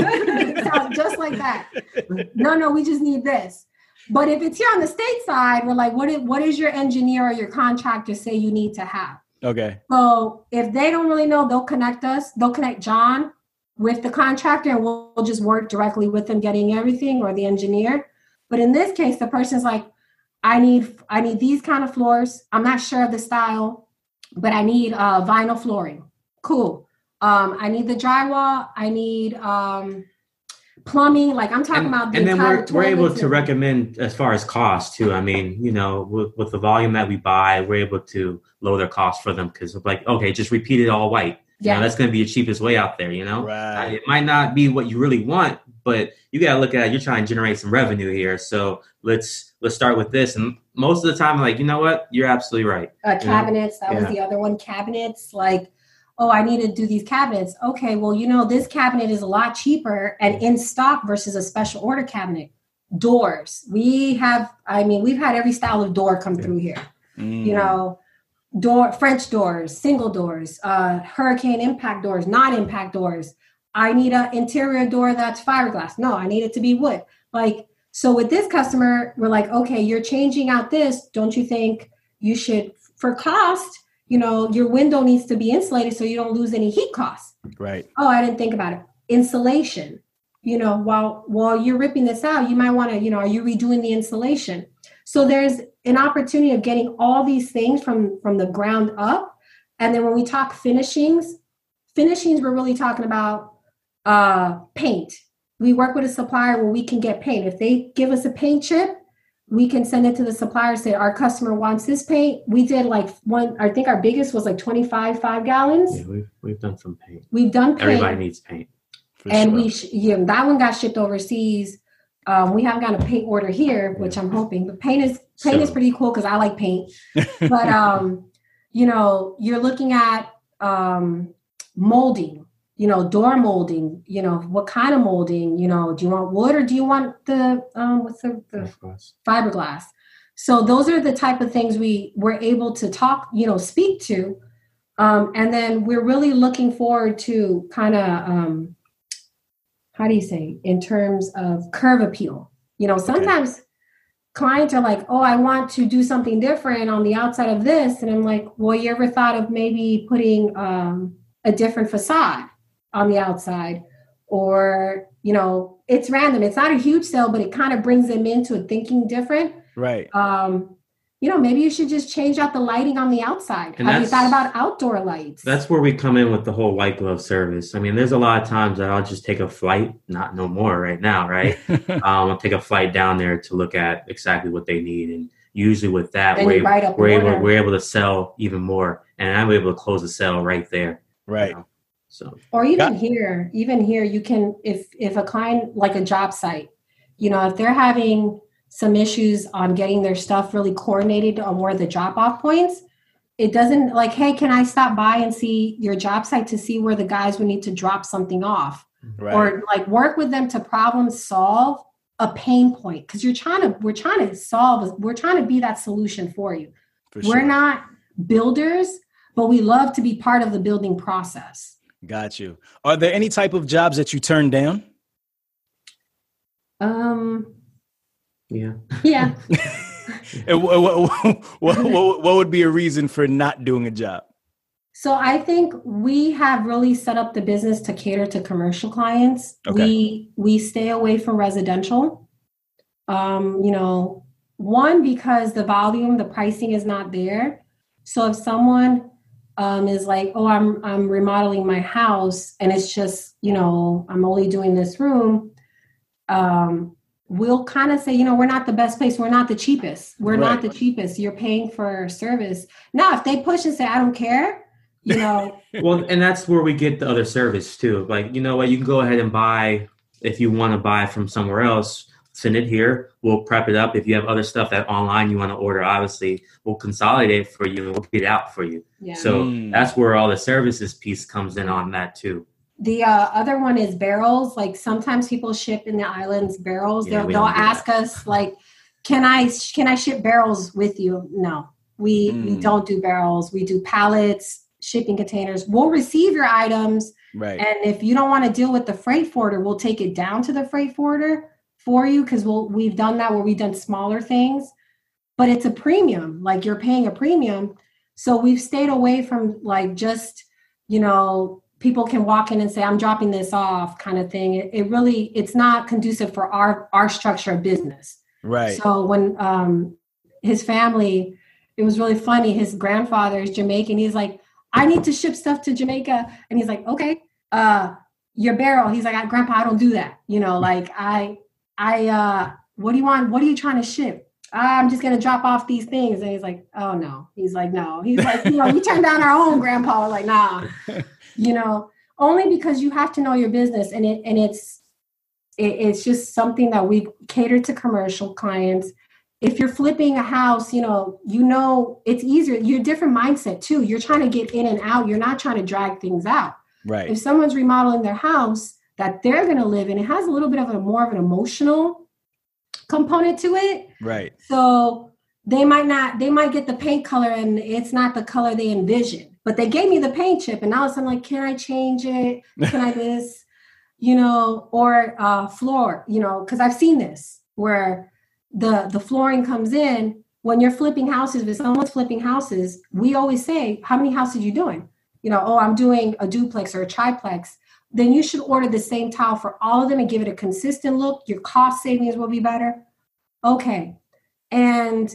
Speaker 2: Yeah. Just like that. No, no, we just need this. But if it's here on the state side, we're like, what is, what is your engineer or your contractor say you need to have?
Speaker 1: Okay.
Speaker 2: So if they don't really know, they'll connect us. They'll connect John with the contractor and we'll, we'll just work directly with them getting everything, or the engineer. But in this case, the person's like, I need I need these kind of floors. I'm not sure of the style, but I need uh, vinyl flooring. Cool. Um, I need the drywall. I need um, plumbing. Like I'm talking
Speaker 3: and,
Speaker 2: about. The
Speaker 3: and then we're we're able to
Speaker 2: and-
Speaker 3: recommend as far as cost too. I mean, you know, with, with the volume that we buy, we're able to lower their cost for them because like, okay, just repeat it all white. Yeah, you know, that's going to be the cheapest way out there. You know,
Speaker 1: right.
Speaker 3: uh, it might not be what you really want, but you got to look at it. You're trying to generate some revenue here, so let's let's start with this. And most of the time, like, you know what, you're absolutely right.
Speaker 2: Uh, cabinets,
Speaker 3: you know?
Speaker 2: that
Speaker 3: yeah.
Speaker 2: was the other one. Cabinets, like, oh, I need to do these cabinets. Okay, well, you know, this cabinet is a lot cheaper and in stock versus a special order cabinet. Doors, we have. I mean, we've had every style of door come yeah. through here. Mm. You know. Door, French doors, single doors, uh, hurricane impact doors, non-impact doors. I need an interior door that's fiberglass. No, I need it to be wood. Like, so with this customer, we're like, okay, you're changing out this. Don't you think you should, for cost, you know, your window needs to be insulated so you don't lose any heat costs.
Speaker 1: Right.
Speaker 2: Oh, I didn't think about it. Insulation. You know, while while you're ripping this out, you might want to, you know, are you redoing the insulation? So there's an opportunity of getting all these things from, from the ground up And then when we talk finishings, finishings, we're really talking about uh, paint. We work with a supplier where we can get paint. If they give us a paint chip, we can send it to the supplier, say our customer wants this paint. We did like one, I think our biggest was like twenty-five five gallons.
Speaker 3: Yeah, we've, we've done some paint.
Speaker 2: We've done paint.
Speaker 3: Everybody needs paint.
Speaker 2: And sure. we, sh- yeah, that one got shipped overseas. Um, we haven't got a paint order here, which I'm hoping, but paint is, paint so. is pretty cool because I like paint. But, um, you know, you're looking at um, molding, you know, door molding, you know, what kind of molding, you know, do you want wood or do you want the, um, what's the, the fiberglass. fiberglass? So those are the type of things we were able to talk, you know, speak to. Um, and then we're really looking forward to kind of, um, how do you say, in terms of curve appeal. You know, sometimes okay. clients are like, oh, I want to do something different on the outside of this. And I'm like, well, you ever thought of maybe putting um, a different facade on the outside? Or, you know, it's random. It's not a huge sale, but it kind of brings them into thinking different.
Speaker 1: Right.
Speaker 2: Um, you know, maybe you should just change out the lighting on the outside. And have you thought about outdoor lights?
Speaker 3: That's where we come in with the whole white glove service. I mean, there's a lot of times that I'll just take a flight, not no more right now, right? um, I'll take a flight down there to look at exactly what they need. And usually with that, we're, able, we're, able, we're able to sell even more. And I'm able to close the sale right there.
Speaker 1: Right.
Speaker 3: You know? So,
Speaker 2: or even yeah. here, even here, you can, if if a client, like a job site, you know, if they're having some issues on getting their stuff really coordinated on where the drop off points, it doesn't like, hey, can I stop by and see your job site to see where the guys would need to drop something off? Right. Or like work with them to problem solve a pain point. Cause you're trying to, we're trying to solve, we're trying to be that solution for you. For we're sure. not builders, but we love to be part of the building process.
Speaker 1: Got you. Are there any type of jobs that you turned down?
Speaker 2: Um,
Speaker 3: Yeah.
Speaker 2: Yeah.
Speaker 1: And what, what, what, what, what would be a reason for not doing a job?
Speaker 2: So I think we have really set up the business to cater to commercial clients. Okay. We we stay away from residential. Um, you know, one, because the volume, the pricing is not there. So if someone um, is like, oh, I'm I'm remodeling my house and it's just, you know, I'm only doing this room. Um, we'll kind of say, you know, we're not the best place. We're not the cheapest. We're right. not the cheapest. You're paying for service. Now, if they push and say, I don't care, you know.
Speaker 3: Well, and that's where we get the other service too. Like, you know what, you can go ahead and buy, if you want to buy from somewhere else, send it here. We'll prep it up. If you have other stuff that online you want to order, obviously we'll consolidate it for you and we'll get it out for you. Yeah. So mm. that's where all the services piece comes in on that too.
Speaker 2: The uh, other one is barrels. Like sometimes people ship in the islands barrels. Yeah, they'll they'll ask that. us like, can I can I ship barrels with you? No, we mm. we don't do barrels. We do pallets, shipping containers. We'll receive your items.
Speaker 1: Right.
Speaker 2: And if you don't want to deal with the freight forwarder, we'll take it down to the freight forwarder for you because we'll we've done that where we've done smaller things. But it's a premium. Like you're paying a premium. So we've stayed away from like just, you know, people can walk in and say, I'm dropping this off kind of thing. It, it really, it's not conducive for our, our structure of business.
Speaker 1: Right.
Speaker 2: So when um, his family, it was really funny. His grandfather is Jamaican. He's like, I need to ship stuff to Jamaica. And he's like, okay, uh, your barrel. He's like, Grandpa, I don't do that. You know, like I, I, uh, what do you want? What are you trying to ship? I'm just going to drop off these things. And he's like, oh no. He's like, no. He's like, you know, we turned down our own grandpa. We're like, nah. You know, only because you have to know your business, and it and it's it, it's just something that we cater to commercial clients. If you're flipping a house, you know, you know it's easier. You're a different mindset too. You're trying to get in and out. You're not trying to drag things out.
Speaker 1: Right.
Speaker 2: If someone's remodeling their house that they're going to live in, it has a little bit of a more of an emotional component to it.
Speaker 1: Right.
Speaker 2: So they might not. They might get the paint color, and it's not the color they envision. But they gave me the paint chip, and now I'm like, can I change it? Can I this? You know, or uh, floor, you know, because I've seen this where the, the flooring comes in when you're flipping houses. If someone's flipping houses, we always say, how many houses are you doing? You know, oh, I'm doing a duplex or a triplex. Then you should order the same tile for all of them and give it a consistent look. Your cost savings will be better. Okay. And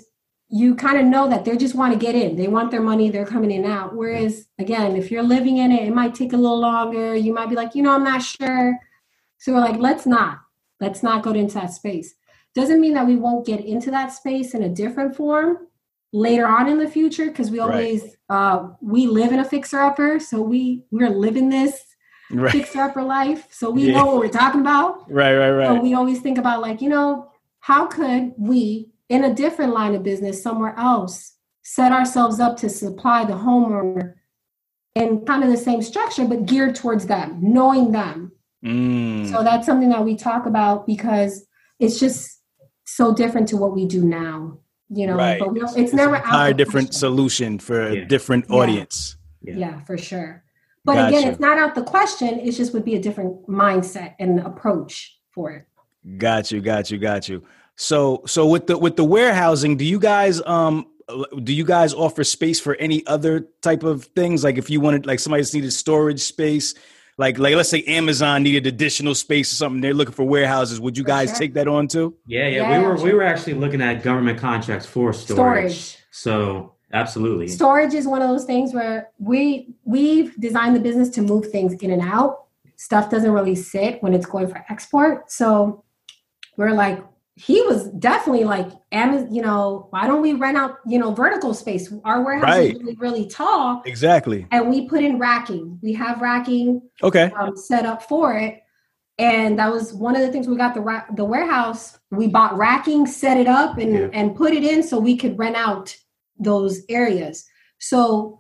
Speaker 2: you kind of know that they just want to get in. They want their money. They're coming in and out. Whereas, again, if you're living in it, it might take a little longer. You might be like, you know, I'm not sure. So we're like, let's not. Let's not go into that space. Doesn't mean that we won't get into that space in a different form later on in the future, because we always, right. uh, we live in a fixer-upper. So we, we're living this right. fixer-upper life. So we yeah. know what we're talking about.
Speaker 1: Right, right, right.
Speaker 2: So we always think about like, you know, how could we, in a different line of business somewhere else, set ourselves up to supply the homeowner in kind of the same structure, but geared towards them, knowing them. Mm. So that's something that we talk about because it's just so different to what we do now, you know,
Speaker 1: right.
Speaker 2: but we, it's,
Speaker 1: it's
Speaker 2: never
Speaker 1: an entire
Speaker 2: out
Speaker 1: different
Speaker 2: question.
Speaker 1: Solution for
Speaker 3: yeah.
Speaker 1: a different
Speaker 2: yeah.
Speaker 1: audience.
Speaker 2: Yeah. yeah, for sure. But
Speaker 1: gotcha.
Speaker 2: Again, it's not out the question. It just would be a different mindset and approach for it.
Speaker 1: Got you, got you, got you. So, so with the with the warehousing, do you guys um do you guys offer space for any other type of things? Like if you wanted, like somebody just needed storage space, like like let's say Amazon needed additional space or something, they're looking for warehouses. Would you guys sure. take that on too?
Speaker 3: Yeah, yeah,
Speaker 2: yeah
Speaker 3: we were
Speaker 2: sure.
Speaker 3: we were actually looking at government contracts for storage. storage. So absolutely,
Speaker 2: storage is one of those things where we we've designed the business to move things in and out. Stuff doesn't really sit when it's going for export, so we're like. He was definitely like, you know, why don't we rent out, you know, vertical space? Our warehouse right. is really, really tall.
Speaker 1: Exactly.
Speaker 2: And we put in racking. We have racking
Speaker 1: okay.
Speaker 2: um, set up for it. And that was one of the things we got the ra- the warehouse. We bought racking, set it up and, yeah. and put it in so we could rent out those areas. So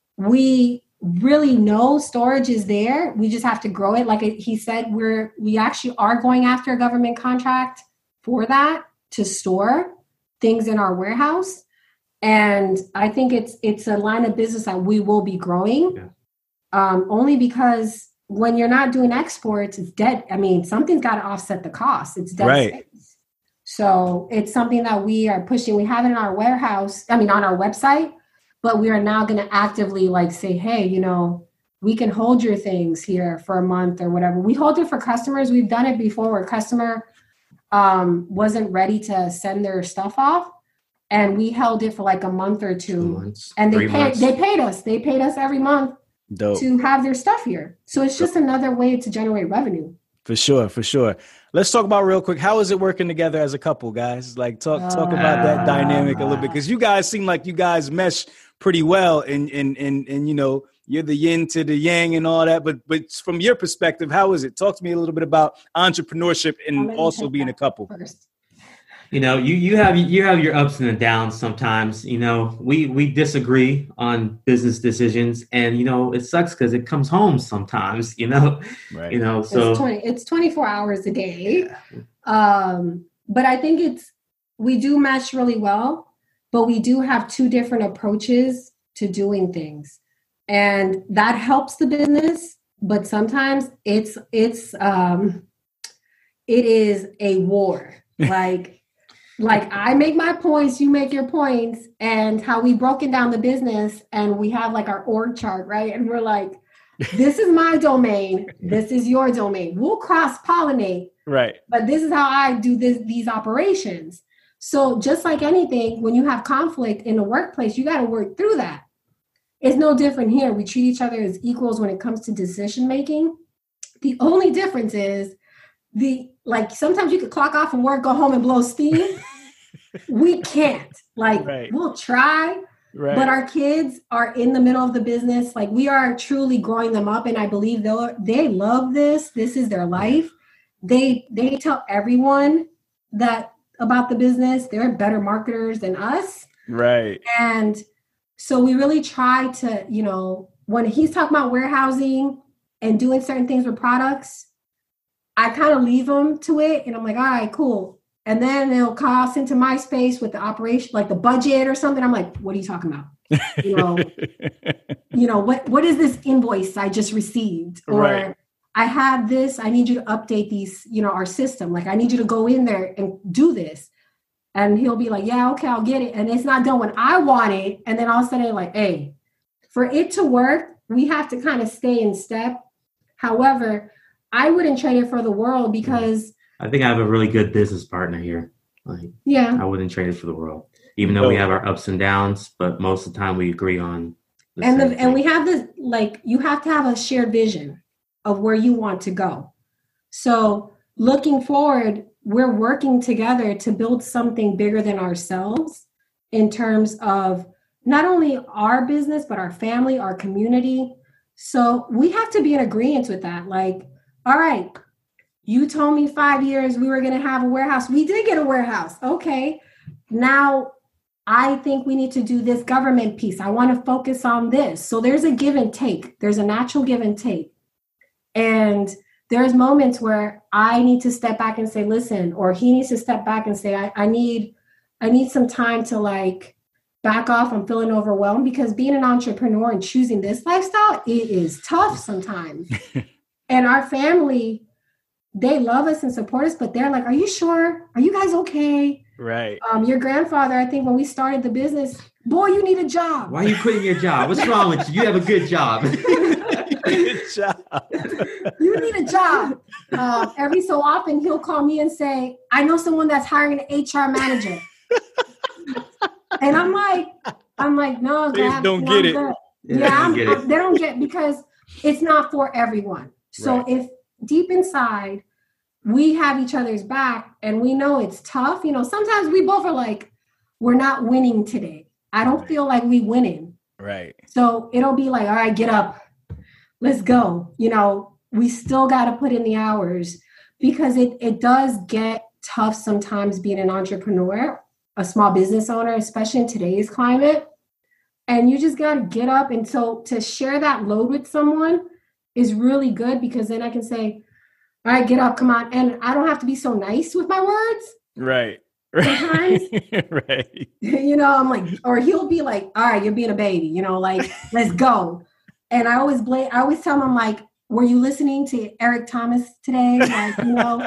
Speaker 2: we really know storage is there. We just have to grow it. Like he said, we're, we actually are going after a government contract for that to store things in our warehouse. And I think it's it's a line of business that we will be growing yeah. um, only because when you're not doing exports, it's dead. I mean, something's got to offset the cost. It's dead
Speaker 1: right.
Speaker 2: space. So it's something that we are pushing. We have it in our warehouse, I mean, on our website, but we are now going to actively like say, hey, you know, we can hold your things here for a month or whatever. We hold it for customers. We've done it before where customer um, wasn't ready to send their stuff off. And we held it for like a month or two. two
Speaker 3: months,
Speaker 2: and they paid,
Speaker 3: months.
Speaker 2: they paid us. They paid us every month
Speaker 1: Dope.
Speaker 2: to have their stuff here. So it's just another way to generate revenue.
Speaker 1: For sure, for sure. Let's talk about real quick. How is it working together as a couple, guys? Like talk talk uh, about that dynamic a little bit. Because you guys seem like you guys mesh pretty well and and and and you know, you're the yin to the yang and all that. But but from your perspective, how is it? Talk to me a little bit about entrepreneurship and also being a couple.
Speaker 2: First.
Speaker 3: You know, you, you have you have your ups and downs sometimes. You know, we we disagree on business decisions, and you know it sucks because it comes home sometimes. You know,
Speaker 1: right.
Speaker 3: you know, so
Speaker 2: it's, twenty, it's twenty-four hours a day. Yeah. Um, but I think it's we do mesh really well, but we do have two different approaches to doing things, and that helps the business. But sometimes it's it's um, it is a war, like. Like I make my points, you make your points, and how we broken down the business and we have like our org chart, right? And we're like, this is my domain. This is your domain. We'll cross pollinate.
Speaker 1: Right.
Speaker 2: But this is how I do this, these operations. So just like anything, when you have conflict in the workplace, you got to work through that. It's no different here. We treat each other as equals when it comes to decision making. The only difference is the, like sometimes you could clock off from work, go home and blow steam. We can't. Like right. We'll try, right. But our kids are in the middle of the business. Like we are truly growing them up, and I believe they they love this. This is their life. They they tell everyone that about the business. They're better marketers than us,
Speaker 1: right?
Speaker 2: And so we really try to, you know, when he's talking about warehousing and doing certain things with products, I kind of leave them to it, and I'm like, all right, cool. And then they'll cross into my space with the operation, like the budget or something. I'm like, what are you talking about? You know, you know, what, what is this invoice I just received? Or right. I have this, I need you to update these, you know, our system. Like I need you to go in there and do this. And he'll be like, yeah, okay, I'll get it. And it's not done when I want it. And then all of a sudden like, hey, for it to work, we have to kind of stay in step. However, I wouldn't trade it for the world because
Speaker 3: I think I have a really good business partner here. Like,
Speaker 2: yeah,
Speaker 3: I wouldn't trade it for the world. even though
Speaker 1: No.
Speaker 3: we have our ups and downs, but most of the time we agree on the
Speaker 2: And
Speaker 3: same
Speaker 2: the, and we
Speaker 3: thing.
Speaker 2: have this, like, you have to have a shared vision of where you want to go. So looking forward, we're working together to build something bigger than ourselves in terms of not only our business, but our family, our community. So we have to be in agreement with that. Like, all right, you told me five years we were going to have a warehouse. We did get a warehouse. Okay. Now I think we need to do this government piece. I want to focus on this. So there's a give and take. There's a natural give and take. And there's moments where I need to step back and say, listen, or he needs to step back and say, I, I need, I need some time to like back off. I'm feeling overwhelmed, because being an entrepreneur and choosing this lifestyle, it is tough sometimes. And our family, they love us and support us, but they're like, are you sure? Are you guys okay?
Speaker 1: Right.
Speaker 2: Um, your grandfather, I think when we started the business, boy, you need a job.
Speaker 3: Why are you quitting your job? What's wrong with you? You have a good job.
Speaker 1: Good job.
Speaker 2: You need a job. Uh, every so often, he'll call me and say, I know someone that's hiring an H R manager. And I'm like, I'm like, no,
Speaker 1: They
Speaker 2: Dad,
Speaker 1: don't
Speaker 2: no,
Speaker 1: get
Speaker 2: I'm
Speaker 1: it.
Speaker 2: good.
Speaker 3: Yeah,
Speaker 2: Yeah,
Speaker 3: they
Speaker 2: I'm,
Speaker 3: don't get
Speaker 2: I'm-
Speaker 3: it.
Speaker 2: they don't get, because it's not for everyone. So
Speaker 1: Right.
Speaker 2: if deep inside we have each other's back and we know it's tough, you know, sometimes we both are like, we're not winning today. I don't
Speaker 1: Right.
Speaker 2: feel like we winning.
Speaker 1: Right.
Speaker 2: So it'll be like, all right, get up, let's go. You know, we still got to put in the hours, because it, it does get tough sometimes being an entrepreneur, a small business owner, especially in today's climate. And you just got to get up. And so to share that load with someone is really good, because then I can say, all right, get up, come on. And I don't have to be so nice with my words.
Speaker 1: Right.
Speaker 2: Sometimes.
Speaker 1: Right.
Speaker 2: You know, I'm like, or he'll be like, all right, you're being a baby, you know, like, let's go. And I always blame, I always tell him, I'm like, were you listening to Eric Thomas today? Like, you know,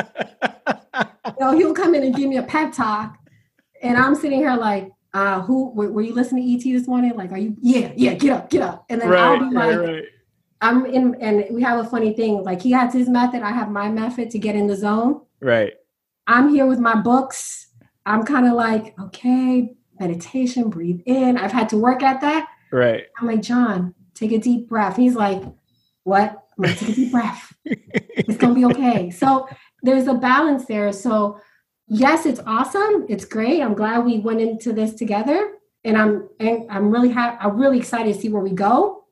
Speaker 2: you know, he'll come in and give me a pep talk. And I'm sitting here like, uh, who, were, were you listening to E T this morning? Like, are you, yeah, yeah, get up, get up. And then
Speaker 1: Right.
Speaker 2: I'll be
Speaker 1: Right.
Speaker 2: like,
Speaker 1: Right.
Speaker 2: I'm in, and we have a funny thing. Like, he has his method, I have my method to get in the zone.
Speaker 1: Right.
Speaker 2: I'm here with my books. I'm kind of like, okay, meditation, breathe in. I've had to work at that.
Speaker 1: Right.
Speaker 2: I'm like, John, take a deep breath. He's like, what? I'm like, take a deep breath. It's going to be okay. So there's a balance there. So yes, it's awesome. It's great. I'm glad we went into this together. And I'm and I'm really ha- I'm really excited to see where we go.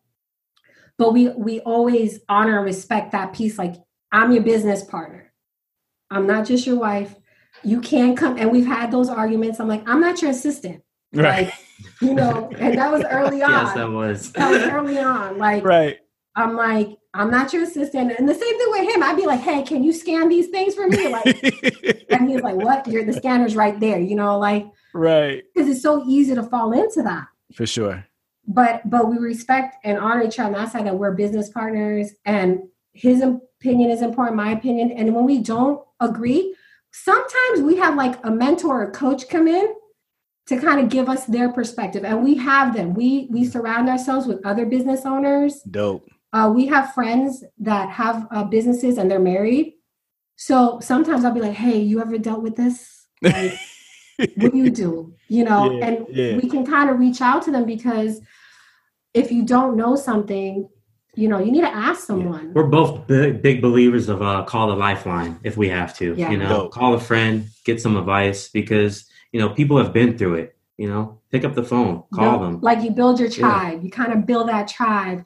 Speaker 2: But we we always honor and respect that piece. Like, I'm your business partner. I'm not just your wife. You can't come. And we've had those arguments. I'm like, I'm not your assistant.
Speaker 1: Right.
Speaker 2: Like, you know, and that was early on.
Speaker 3: Yes, that was.
Speaker 2: That was early on. Like,
Speaker 1: Right.
Speaker 2: I'm like, I'm not your assistant. And the same thing with him. I'd be like, hey, can you scan these things for me? Like, and he's like, what? You're the scanner's right there, you know, like,
Speaker 1: Right.
Speaker 2: because it's so easy to fall into that.
Speaker 1: For sure.
Speaker 2: But but we respect and honor each other on that side, that we're business partners, and his opinion is important, my opinion. And when we don't agree, sometimes we have like a mentor or coach come in to kind of give us their perspective. And we have them. We we surround ourselves with other business owners.
Speaker 1: Dope.
Speaker 2: Uh, we have friends that have uh, businesses and they're married. So sometimes I'll be like, hey, you ever dealt with this? Like, what do you do? You know,
Speaker 1: Yeah,
Speaker 2: and
Speaker 1: yeah.
Speaker 2: we can kind of reach out to them, because if you don't know something, you know, you need to ask someone.
Speaker 3: We're both big, big believers of uh, call the lifeline if we have to.
Speaker 2: Yeah.
Speaker 3: You know,
Speaker 1: Dope.
Speaker 3: call a friend, get some advice, because you know people have been through it. You know, pick up the phone, call
Speaker 2: Build-
Speaker 3: them.
Speaker 2: Like, you build your
Speaker 3: Yeah.
Speaker 2: tribe. You kind of build that tribe.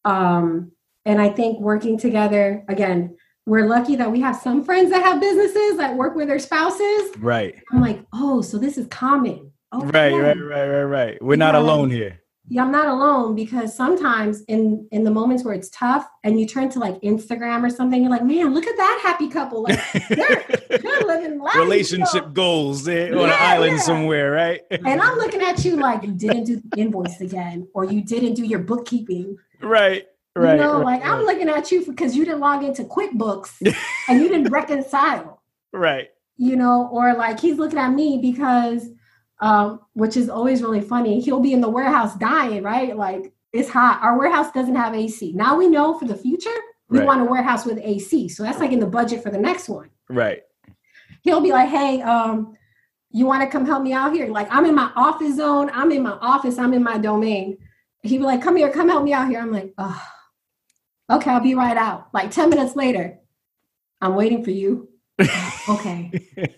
Speaker 2: Um, and I think working together, again, we're lucky that we have some friends that have businesses that work with their spouses.
Speaker 1: Right.
Speaker 2: I'm like, oh, so this is common.
Speaker 1: Right.
Speaker 2: Okay.
Speaker 1: Right. Right. Right. Right. We're not
Speaker 2: Yeah.
Speaker 1: alone here.
Speaker 2: Yeah, I'm not alone, because sometimes in in the moments where it's tough and you turn to like Instagram or something, you're like, man, look at that happy couple. Like, they're, they're living life. you know?
Speaker 1: Relationship goals. They're on an
Speaker 2: Yeah,
Speaker 1: island
Speaker 2: yeah.
Speaker 1: somewhere, right?
Speaker 2: And I'm looking at you like, you didn't do the invoice again, or you didn't do your bookkeeping.
Speaker 1: Right. Right.
Speaker 2: You know,
Speaker 1: right,
Speaker 2: like, I'm
Speaker 1: right.
Speaker 2: looking at you because you didn't log into QuickBooks and you didn't reconcile,
Speaker 1: Right.
Speaker 2: you know, or like he's looking at me because, um, which is always really funny. He'll be in the warehouse dying, right? Like, it's hot. Our warehouse doesn't have A C. Now we know for the future, we
Speaker 1: Right.
Speaker 2: want a warehouse with A C. So that's like in the budget for the next one.
Speaker 1: Right.
Speaker 2: He'll be like, hey, um, you want to come help me out here? Like, I'm in my office zone. I'm in my office. I'm in my domain. He'd be like, come here, come help me out here. I'm like, oh, okay, I'll be right out. Like ten minutes later, I'm waiting for you. Okay.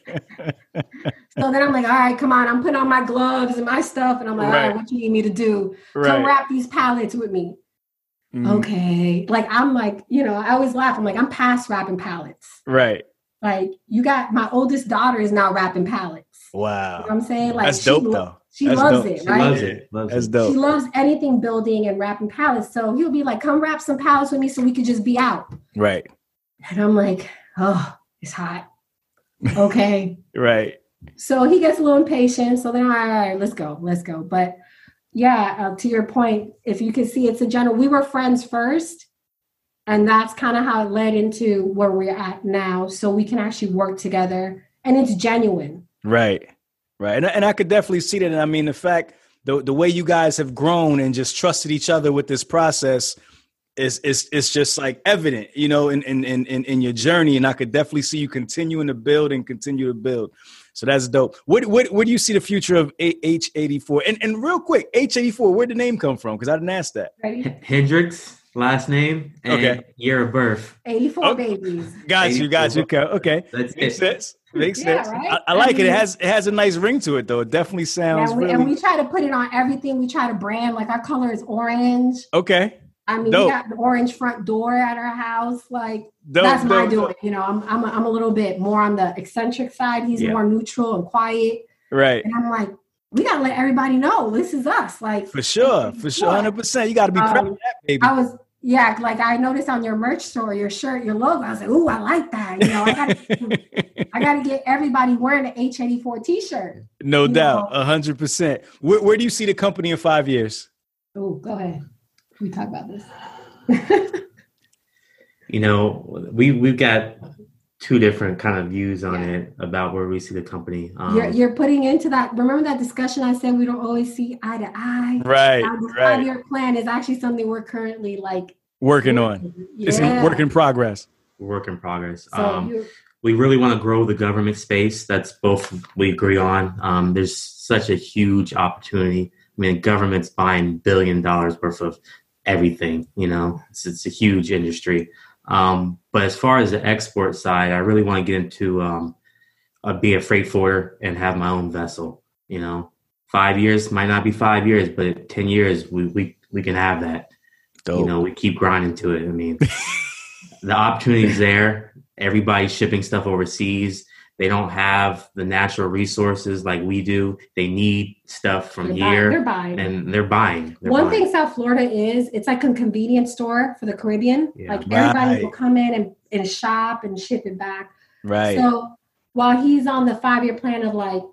Speaker 2: So then I'm like, all right, come on. I'm putting on my gloves and my stuff. And I'm like, right. all right, what do you need me to do? Right. Come wrap these pallets with me. Mm. Okay. Like, I'm like, you know, I always laugh. I'm like, I'm past wrapping pallets.
Speaker 1: Right.
Speaker 2: Like, you got, my oldest daughter is now wrapping pallets.
Speaker 1: Wow.
Speaker 2: You know what I'm saying? Like,
Speaker 1: that's dope,
Speaker 2: she,
Speaker 1: though.
Speaker 2: She
Speaker 1: that's
Speaker 2: loves
Speaker 1: dope.
Speaker 2: it,
Speaker 3: she
Speaker 2: right?
Speaker 3: Loves it. Loves
Speaker 1: that's
Speaker 3: it.
Speaker 1: dope.
Speaker 2: She loves anything building and wrapping pallets. So he'll be like, come wrap some pallets with me so we could just be out.
Speaker 1: Right.
Speaker 2: And I'm like, oh, it's hot. Okay.
Speaker 1: Right.
Speaker 2: So he gets a little impatient. So then, all right, all right, let's go. Let's go. But yeah, uh, to your point, if you can see, it's a general, we were friends first. And that's kind of how it led into where we're at now. So we can actually work together and it's genuine.
Speaker 1: Right. Right. And, and I could definitely see that. And I mean, the fact, the, the way you guys have grown and just trusted each other with this process is, is, is just like evident, you know, in, in, in, in your journey. And I could definitely see you continuing to build and continue to build. So that's dope. What, what, where do you see the future of H eighty-four? And, and real quick, H eighty-four, where'd the name come from? Because I didn't ask that.
Speaker 2: Ready?
Speaker 3: Hendricks. Last name and
Speaker 1: okay.
Speaker 3: year of birth.
Speaker 2: eighty-four oh, babies.
Speaker 1: Got you, got you. Okay.
Speaker 3: That's
Speaker 1: Makes
Speaker 3: it.
Speaker 1: sense. Makes
Speaker 2: yeah,
Speaker 1: sense.
Speaker 2: Right?
Speaker 1: I, I like
Speaker 2: I mean,
Speaker 1: it. It has it has a nice ring to it, though. It definitely sounds
Speaker 2: yeah, we,
Speaker 1: really...
Speaker 2: And we try to put it on everything. We try to brand, like our color is orange.
Speaker 1: Okay.
Speaker 2: I mean, dope. We got the orange front door at our house. Like, dope, that's my dope, doing. Dope. You know, I'm, I'm, a, I'm a little bit more on the eccentric side. He's yeah. more neutral and quiet.
Speaker 1: Right.
Speaker 2: And I'm like, we got to let everybody know this is us. Like,
Speaker 1: for sure. For sure. one hundred percent. You got to be proud um, of that, baby.
Speaker 2: I was... Yeah, like I noticed on your merch store, your shirt, your logo. I was like, "Ooh, I like that." You know, I gotta, I gotta get everybody wearing an H eighty-four T-shirt.
Speaker 1: No doubt, a hundred percent. Where, where do you see the company in five years?
Speaker 2: Oh, go ahead. We talk about this.
Speaker 3: You know, we we've got two different kind of views on yeah. it about where we see the company. Um,
Speaker 2: you're, you're putting into that. Remember that discussion I said we don't always see eye to eye.
Speaker 1: Right.
Speaker 2: Now, the
Speaker 1: right.
Speaker 2: five-year plan is actually something we're currently like
Speaker 1: working on. Yeah. It's a work in progress.
Speaker 3: Work in progress.
Speaker 2: So
Speaker 3: um, we really want to grow the government space. That's both we agree on. Um, there's such a huge opportunity. I mean, government's buying billion dollars worth of everything. You know, it's, it's a huge industry. Um, but as far as the export side, I really want to get into um, uh, be a freight forwarder and have my own vessel. You know, five years might not be five years, but ten years we we we can have that. Dope. You know, we keep grinding to it. I mean, the opportunity is there. Everybody's shipping stuff overseas. They don't have the natural resources like we do. They need stuff from
Speaker 2: they're
Speaker 3: here,
Speaker 2: buying. They're buying. and
Speaker 3: they're buying. They're
Speaker 2: One
Speaker 3: buying.
Speaker 2: thing South Florida is, it's like a convenience store for the Caribbean.
Speaker 3: Yeah.
Speaker 2: Like
Speaker 1: Right.
Speaker 2: everybody will come in and, and shop and ship it back.
Speaker 1: Right.
Speaker 2: So while he's on the five-year plan of like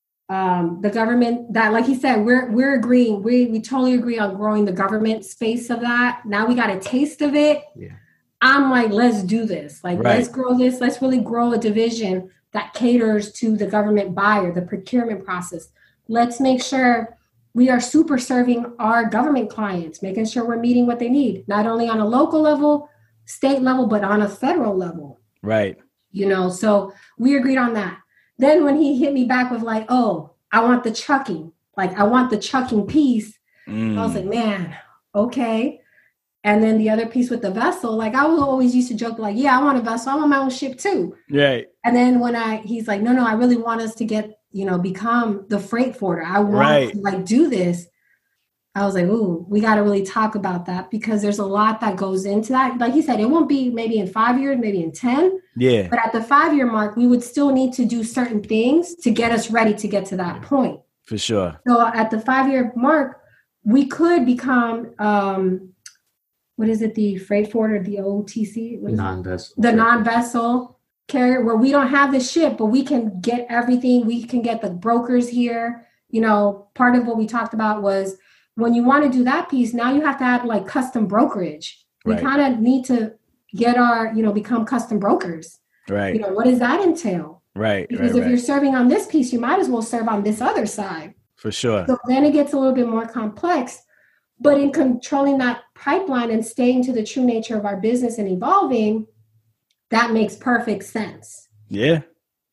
Speaker 2: um, the government, that like he said, we're we're agreeing. We we totally agree on growing the government space of that. Now we got a taste of it.
Speaker 3: Yeah.
Speaker 2: I'm like, let's do this. Like,
Speaker 1: Right.
Speaker 2: let's grow this. Let's really grow a division that caters to the government buyer, the procurement process. Let's make sure we are super serving our government clients, making sure we're meeting what they need, not only on a local level, state level, but on a federal level.
Speaker 1: Right.
Speaker 2: You know, so we agreed on that. Then when he hit me back with like, oh, I want the trucking, like I want the trucking piece.
Speaker 1: Mm.
Speaker 2: I was like, man, okay. And then the other piece with the vessel, like I was always used to joke like, yeah, I want a vessel. I want my own ship too.
Speaker 1: Right.
Speaker 2: And then when I, he's like, no, no, I really want us to get, you know, become the freight forwarder. I want
Speaker 1: Right.
Speaker 2: to like do this. I was like, ooh, we got to really talk about that because there's a lot that goes into that. Like he said, it won't be maybe in five years, maybe in ten.
Speaker 1: Yeah.
Speaker 2: But at the five-year mark, we would still need to do certain things to get us ready to get to that point.
Speaker 1: For sure.
Speaker 2: So at the five-year mark, we could become, um, what is it, the freight forwarder, the O T C? What is
Speaker 3: Non-vessel.
Speaker 2: it? The non-vessel carrier, where we don't have the ship, but we can get everything. We can get the brokers here. You know, part of what we talked about was when you want to do that piece, now you have to have like custom brokerage.
Speaker 1: Right.
Speaker 2: We kind of need to get our, you know, become custom brokers.
Speaker 1: Right.
Speaker 2: You know, what does that entail?
Speaker 1: Right.
Speaker 2: Because
Speaker 1: right,
Speaker 2: if
Speaker 1: right.
Speaker 2: you're serving on this piece, you might as well serve on this other side.
Speaker 1: For sure.
Speaker 2: So then it gets a little bit more complex. But in controlling that pipeline and staying to the true nature of our business and evolving, that makes perfect sense.
Speaker 1: Yeah.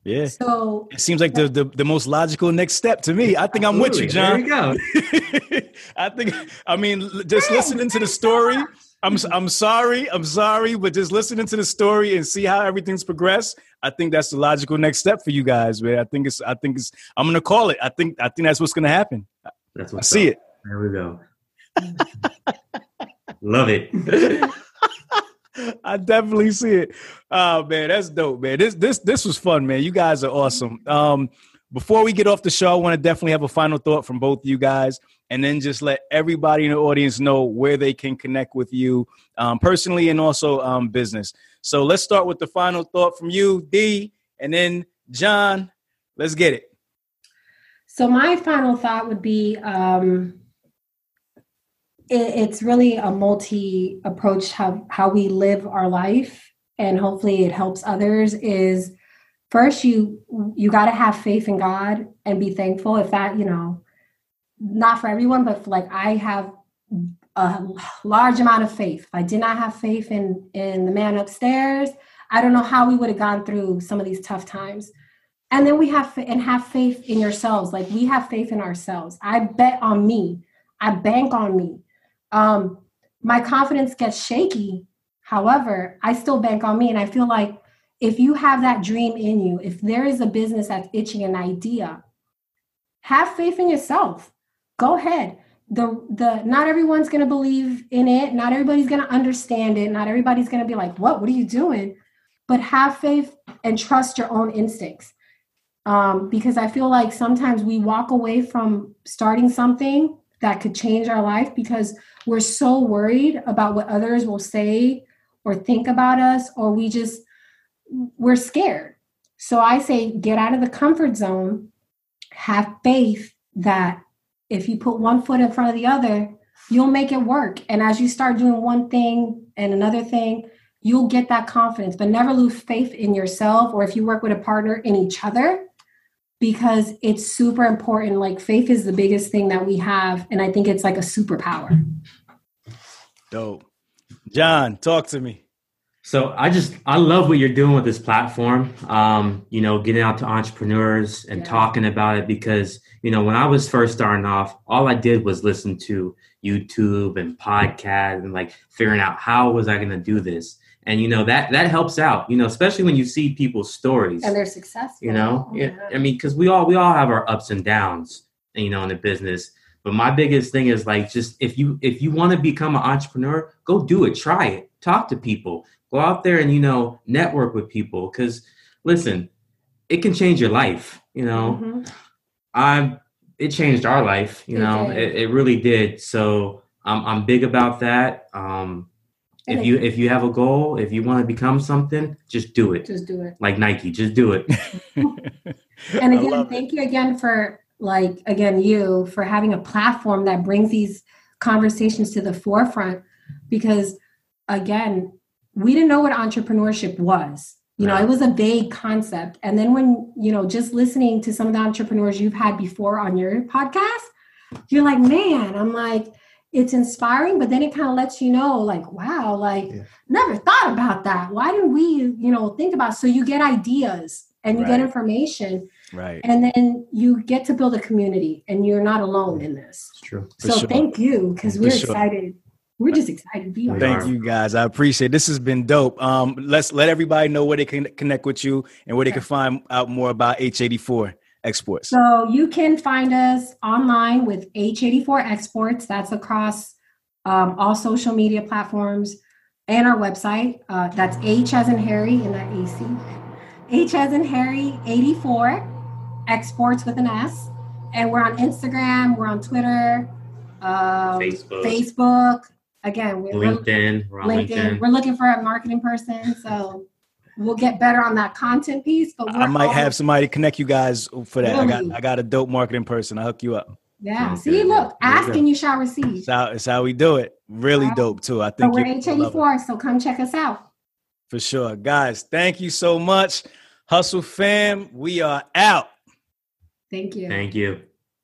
Speaker 1: Yeah.
Speaker 2: So
Speaker 1: it seems like the, the the most logical next step to me. I think I'm with you, John.
Speaker 3: There you
Speaker 1: go. I think, I mean, just listening to the story, I'm I'm sorry, I'm sorry, but just listening to the story and see how everything's progressed, I think that's the logical next step for you guys, man. I think it's, I think it's, I'm gonna call it. I think, I think that's what's gonna happen.
Speaker 3: That's what I
Speaker 1: see
Speaker 3: up.
Speaker 1: it.
Speaker 3: There we go. Love it.
Speaker 1: I definitely see it. Oh man, that's dope, man. This this this was fun, man. You guys are awesome. Um, before we get off the show, I want to definitely have a final thought from both of you guys, and then just let everybody in the audience know where they can connect with you um, personally and also um, business. So let's start with the final thought from you, D, and then John. Let's get it.
Speaker 2: So my final thought would be, um, it, it's really a multi approach how how we live our life, and hopefully it helps others. Is first you you got to have faith in God and be thankful. If that, you know, not for everyone, but for, like, I have a large amount of faith. If I did not have faith in in the man upstairs, I don't know how we would have gone through some of these tough times. And then we have and have faith in yourselves. Like, we have faith in ourselves. I bet on me. I bank on me. Um, my confidence gets shaky. However, I still bank on me. And I feel like if you have that dream in you, if there is a business that's itching an idea, have faith in yourself. Go ahead. The the not everyone's going to believe in it. Not everybody's going to understand it. Not everybody's going to be like, what? What are you doing? But have faith and trust your own instincts. Um, because I feel like sometimes we walk away from starting something that could change our life because we're so worried about what others will say or think about us, or we just, we're scared. So I say, get out of the comfort zone, have faith that if you put one foot in front of the other, you'll make it work. And as you start doing one thing and another thing, you'll get that confidence, but never lose faith in yourself, or if you work with a partner, in each other, because it's super important. Like, faith is the biggest thing that we have. And I think it's like a superpower.
Speaker 1: Dope. John, talk to me.
Speaker 3: So I just, I love what you're doing with this platform. Um, you know, getting out to entrepreneurs and yeah. talking about it, because, you know, when I was first starting off, all I did was listen to YouTube and podcasts and like figuring out how was I going to do this. And, you know, that that helps out, you know, especially when you see people's stories.
Speaker 2: And they're successful.
Speaker 3: You know, oh, yeah. I mean, because we all we all have our ups and downs, you know, in the business. But my biggest thing is like, just if you if you want to become an entrepreneur, go do it. Try it. Talk to people. Go out there and, you know, network with people. Because, listen, it can change your life. You know, mm-hmm. I it changed our life. You it know, it, it really did. So I'm I'm big about that. Um If you if you have a goal, if you want to become something, just do it.
Speaker 2: Just do it.
Speaker 3: Like Nike, just do it.
Speaker 2: And again, thank you again for like again you for having a platform that brings these conversations to the forefront, because again, we didn't know what entrepreneurship was. You know, it was a vague concept. And then when, you know, just listening to some of the entrepreneurs you've had before on your podcast, you're like, man, I'm like, it's inspiring, but then it kind of lets you know, like, wow, like, yeah. never thought about that. Why didn't we, you know, think about it? So you get ideas and you right. get information.
Speaker 1: Right.
Speaker 2: And then you get to build a community, and you're not alone in this.
Speaker 3: It's true.
Speaker 2: For so sure. Thank you, because we're sure. excited. We're just excited to be here.
Speaker 1: Thank you, guys. I appreciate it. This has been dope. Um, let's let everybody know where they can connect with you and where they can find out more about H eighty-four Exports.
Speaker 2: So you can find us online with H eighty-four Exports. That's across um, all social media platforms and our website. Uh, that's H as in Harry in that A C. H as in Harry eighty-four Exports with an S. And we're on Instagram. We're on Twitter. Um,
Speaker 3: Facebook.
Speaker 2: Facebook. Again, we're
Speaker 3: LinkedIn. We're on
Speaker 2: LinkedIn.
Speaker 3: LinkedIn.
Speaker 2: We're looking for a marketing person. So we'll get better on that content piece. But
Speaker 1: I might have somebody connect you guys for that.
Speaker 2: Really?
Speaker 1: I got I got a dope marketing person. I'll hook you up.
Speaker 2: Yeah. Okay. See, look, ask and you shall receive.
Speaker 1: It's how, it's how we do it. Really right. dope too. I think
Speaker 2: so we're H eighty-four, so come check us out.
Speaker 1: For sure. Guys, thank you so much. Hustle fam, we are out.
Speaker 2: Thank you.
Speaker 3: Thank you.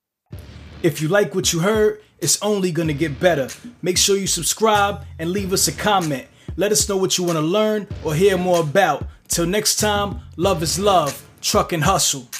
Speaker 1: If you like what you heard, it's only going to get better. Make sure you subscribe and leave us a comment. Let us know what you want to learn or hear more about. Till next time, love is love. Trucking Hustle.